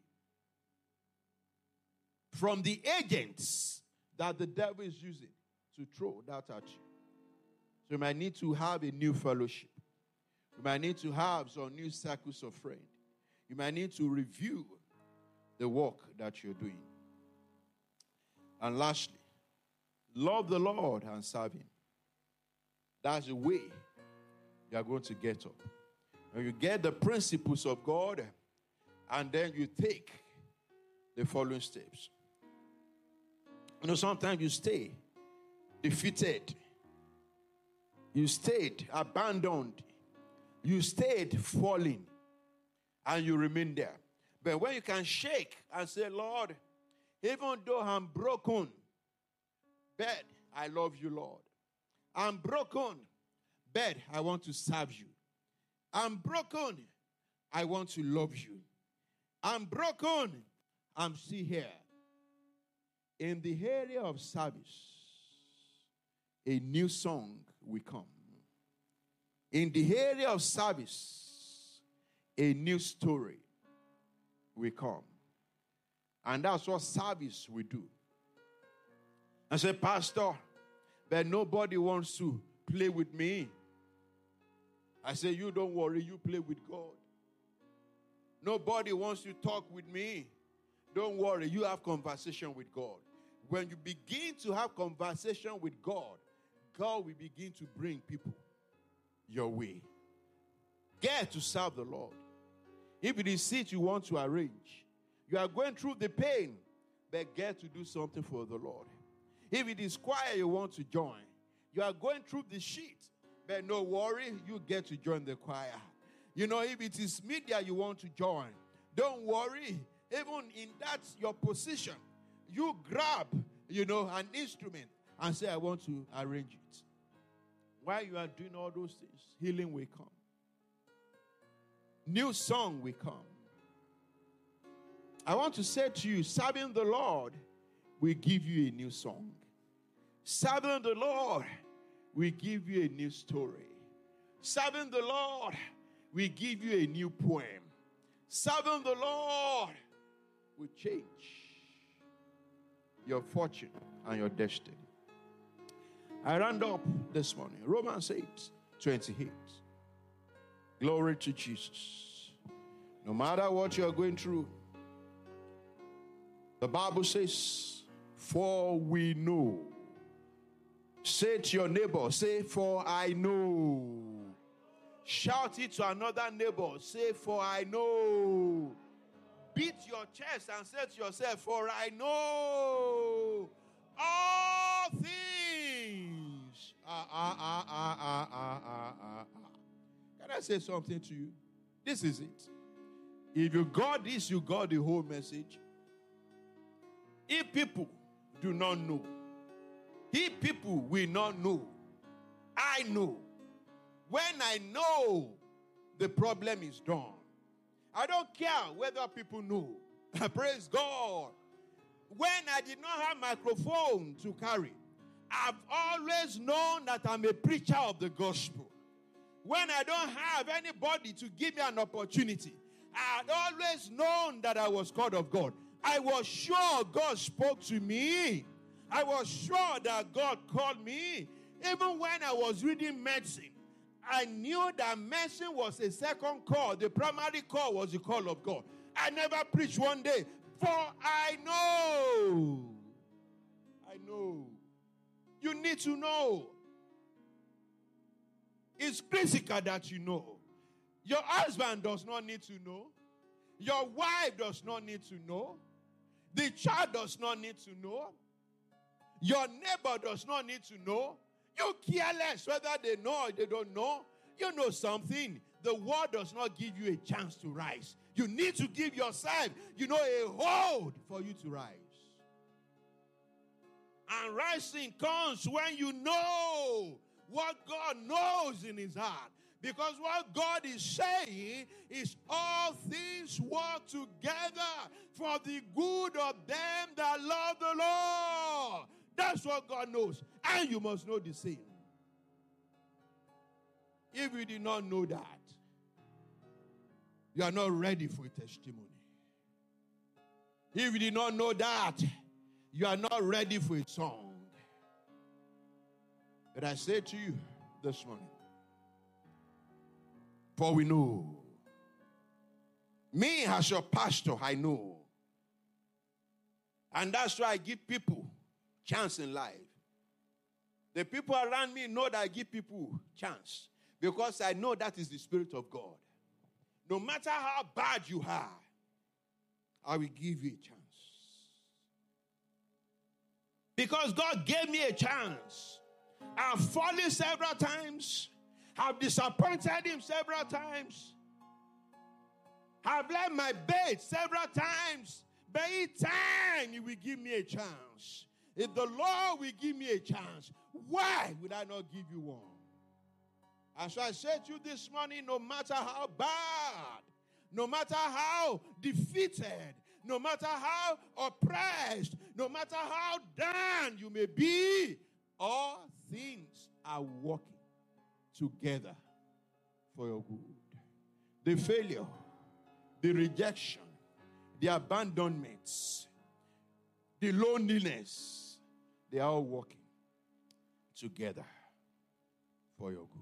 from the agents that the devil is using to throw that at you. So you might need to have a new fellowship. You might need to have some new circles of friends. You might need to review the work that you're doing. And lastly, love the Lord and serve Him. That's the way you are going to get up. When you get the principles of God, and then you take the following steps. You know, sometimes you stay defeated. You stayed abandoned. You stayed falling. And you remain there. But when you can shake and say, Lord, Even though I'm broken, but I love you, Lord. I'm broken, but I want to serve you. I'm broken, I want to love you. I'm broken, I'm still here. In the area of service, a new song will come. In the area of service, a new story will come. And that's what service will do. I said, Pastor, but nobody wants to play with me. I say, you don't worry, you play with God. Nobody wants to talk with me. Don't worry, you have conversation with God. When you begin to have conversation with God, God will begin to bring people your way. Get to serve the Lord. If it is seat you want to arrange, you are going through the pain, but get to do something for the Lord. If it is choir you want to join, you are going through the sheet, but no worry, you get to join the choir. You know, if it is media you want to join, don't worry. Even in that your position, you grab, an instrument and say, I want to arrange it. While you are doing all those things, healing will come. New song will come. I want to say to you, serving the Lord will give you a new song. Serving the Lord will give you a new story. Serving the Lord will give you a new poem. Serving the Lord will change your fortune and your destiny. I round up this morning. Romans 8:28. Glory to Jesus. No matter what you are going through, the Bible says, for we know. Say to your neighbor, say, for I know. Shout it to another neighbor, say, for I know. Beat your chest and say to yourself, for I know all things. Can I say something to you? This is it. If you got this, you got the whole message. If people do not know, if people will not know, I know. When I know, the problem is done. I don't care whether people know. Praise God. When I did not have microphone to carry, I've always known that I'm a preacher of the gospel. When I don't have anybody to give me an opportunity, I had always known that I was called of God. I was sure God spoke to me. I was sure that God called me. Even when I was reading medicine, I knew that medicine was a second call. The primary call was the call of God. I never preached one day, for I know. I know. You need to know. It's critical that you know. Your husband does not need to know. Your wife does not need to know. The child does not need to know. Your neighbor does not need to know. You care less whether they know or they don't know. You know something. The world does not give you a chance to rise. You need to give yourself, a hold for you to rise. And rising comes when you know what God knows in his heart. Because what God is saying is all things work together for the good of them that love the Lord. That's what God knows. And you must know the same. If you did not know that, you are not ready for a testimony. If you did not know that, you are not ready for a song. But I say to you this morning, for we know. Me as your pastor, I know. And that's why I give people chance in life. The people around me know that I give people chance. Because I know that is the Spirit of God. No matter how bad you are, I will give you a chance. Because God gave me a chance. I've fallen several times. I've disappointed him several times. I've left my bed several times. By time He will give me a chance. If the Lord will give me a chance, why would I not give you one? And so I said to you this morning, no matter how bad, no matter how defeated, no matter how oppressed, no matter how down you may be, all things are working together for your good. The failure, the rejection, the abandonments, the loneliness, they are all working together for your good.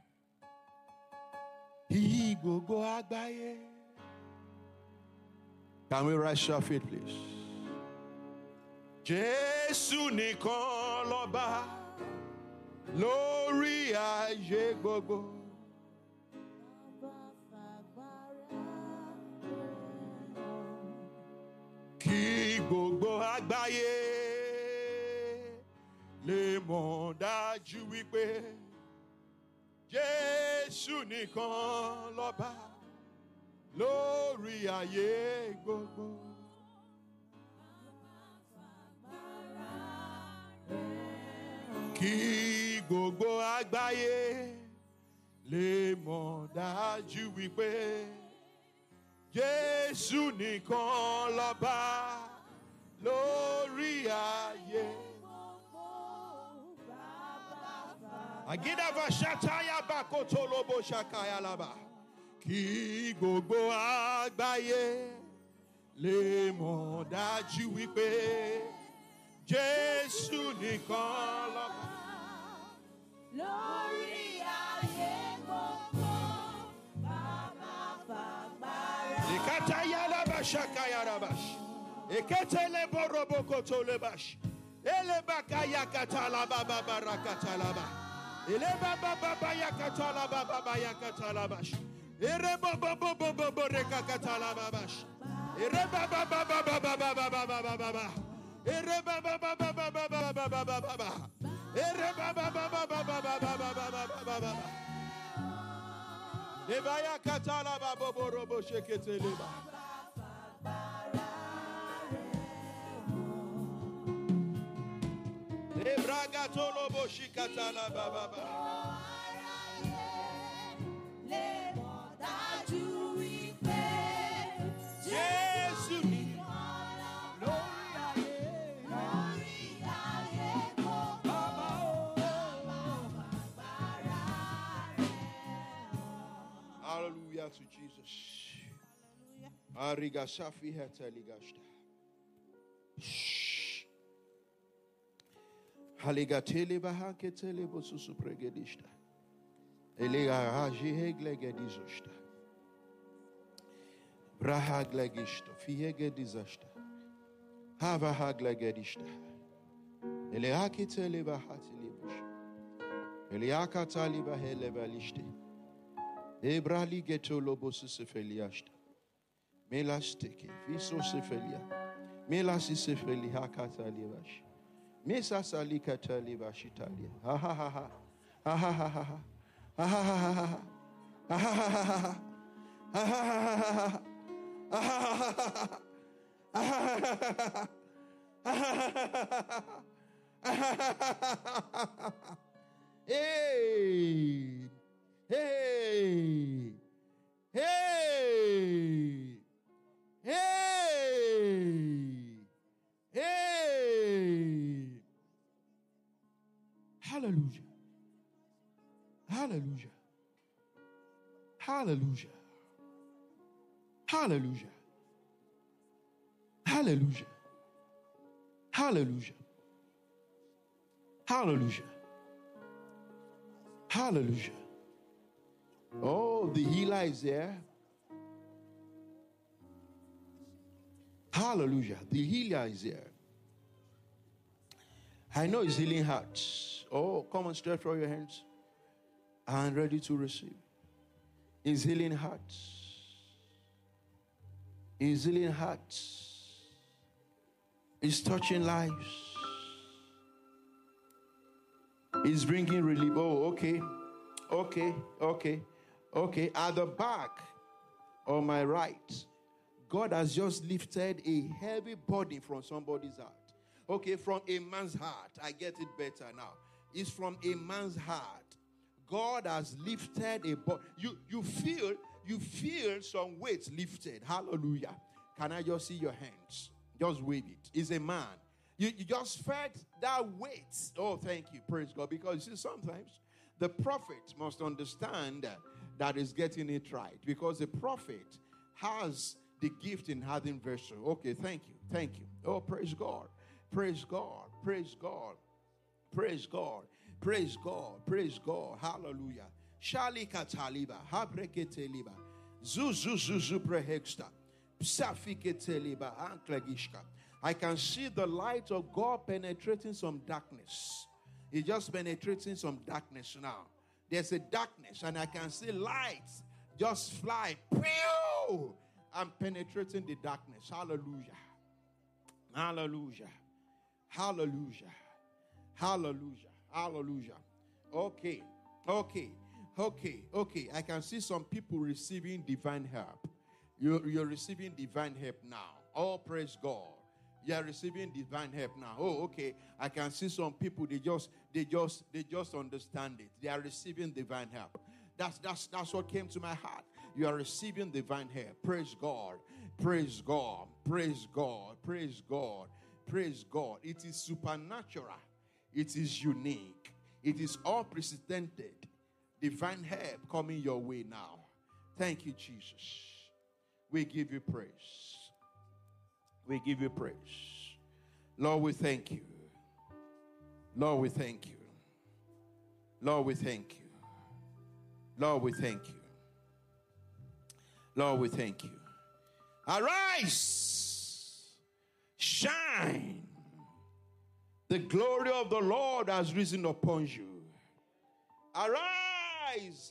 Can we rise to our feet, please? Jésù nìkan lọ́ba lórí ayé gbogbo. Kí gbogbo àgbáyé lè mọ̀ dájú wípé Jésù nìkan lọ́ba lórí ayé gbogbo. Kí gbogbo àgbáyé lè mọ̀ dájú wípé Jésù nìkan lọ́ba lórí ayé. Agida vashataya bakotolobo shakaya laba. Kí gbogbo àgbáyé lè mọ̀ dájú wípé Jésù nìkan lọ́ba lórí ayé gbogbo. Bàbá fàgbára. Ikataya laba shakaya rabash. Eketele boroboko tolebash. Ele bakaya katala baba barakata laba. Ele baba baba yakatala baba baba yakatala bash. Ere baba baba baba rekakata laba bash. Ere baba baba baba baba baba baba. Ere baba baba baba baba baba baba. Ere baba baba baba baba baba baba. Debaya katala baba borobo sheketele ba. Ebraga tolobo shikatala baba baba. Lè mọ̀ dájú wípé Jésù ni lórí ayé gbogbo. Bàbá fàgbára rẹ̀. Hallelujah to Jesus. Ariga safi heteligashta. Haligatele bahaketele bosusu pregedishta. Elega haji heglegedizoshta. Braha glegishta. Fiegedizashta. Hava haglegedishta. Eleakitele bahatilibush. Eliakatali bahelebalishte. Ebrali getolo bosusefeliashta. Melasteke. Viso sefelia. Melasisefeli hakatalibash. Mesa salika taliba shitalia. Ha ha ha ha. Ha ha ha ha ha. Ha ha ha ha ha. Ha ha ha ha ha. Ha ha ha ha ha. Ha ha ha ha ha. Ha ha ha ha ha. Hey. Hey. Hey. Hey. Hey. Hallelujah. Hallelujah. Hallelujah. Hallelujah. Hallelujah. Hallelujah. Hallelujah. Hallelujah. Oh, the healer is there. Hallelujah. The healer is there. I know he's healing hearts. Oh, come on, stretch out your hands. And ready to receive. He's healing hearts. He's healing hearts. He's touching lives. He's bringing relief. Oh, okay. Okay. At the back on my right, God has just lifted a heavy burden from somebody's heart. Okay, from a man's heart. I get it better now. It's from a man's heart. God has lifted a burden. You feel some weights lifted. Hallelujah. Can I just see your hands? Just wave it. It's a man. You just felt that weight. Oh, thank you. Praise God. Because you see, sometimes the prophet must understand that is getting it right. Because the prophet has the gift in having vessel. Okay, thank you. Thank you. Oh, praise God. Praise God. Praise God. Praise God. Praise God. Praise God. Hallelujah. Shali kataliba. Habreketeliba. Zuzu prehexta. Psafiketeliba. Anklagishka. I can see the light of God penetrating some darkness. It's just penetrating some darkness now. There's a darkness, and I can see lights just fly. Pew! I'm penetrating the darkness. Hallelujah. Hallelujah. Hallelujah. Hallelujah. Hallelujah. Okay. I can see some people receiving divine help. You're receiving divine help now. Oh, praise God. You are receiving divine help now. Oh, okay. I can see some people, they just understand it. They are receiving divine help. That's what came to my heart. You are receiving divine help. Praise God. Praise God. Praise God. Praise God. Praise God. It is supernatural. It is unique. It is unprecedented. Divine help coming your way now. Thank you, Jesus. We give you praise. We give you praise. Lord, we thank you. Lord, we thank you. Lord, we thank you. Lord, we thank you. Lord, we thank you. Arise, shine. The glory of the Lord has risen upon you. Arise,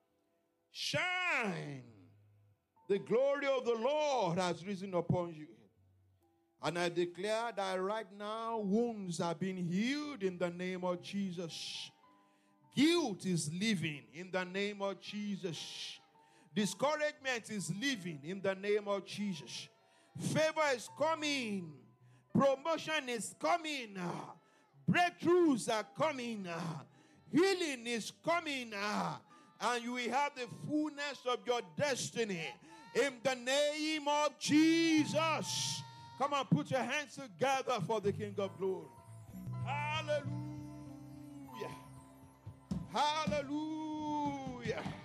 shine. The glory of the Lord has risen upon you. And I declare that right now, wounds are being healed in the name of Jesus. Guilt is leaving in the name of Jesus. Discouragement is leaving in the name of Jesus. Favor is coming. Promotion is coming. Breakthroughs are coming. Healing is coming. And you will have the fullness of your destiny in the name of Jesus. Come on, put your hands together for the King of Glory. Hallelujah. Hallelujah.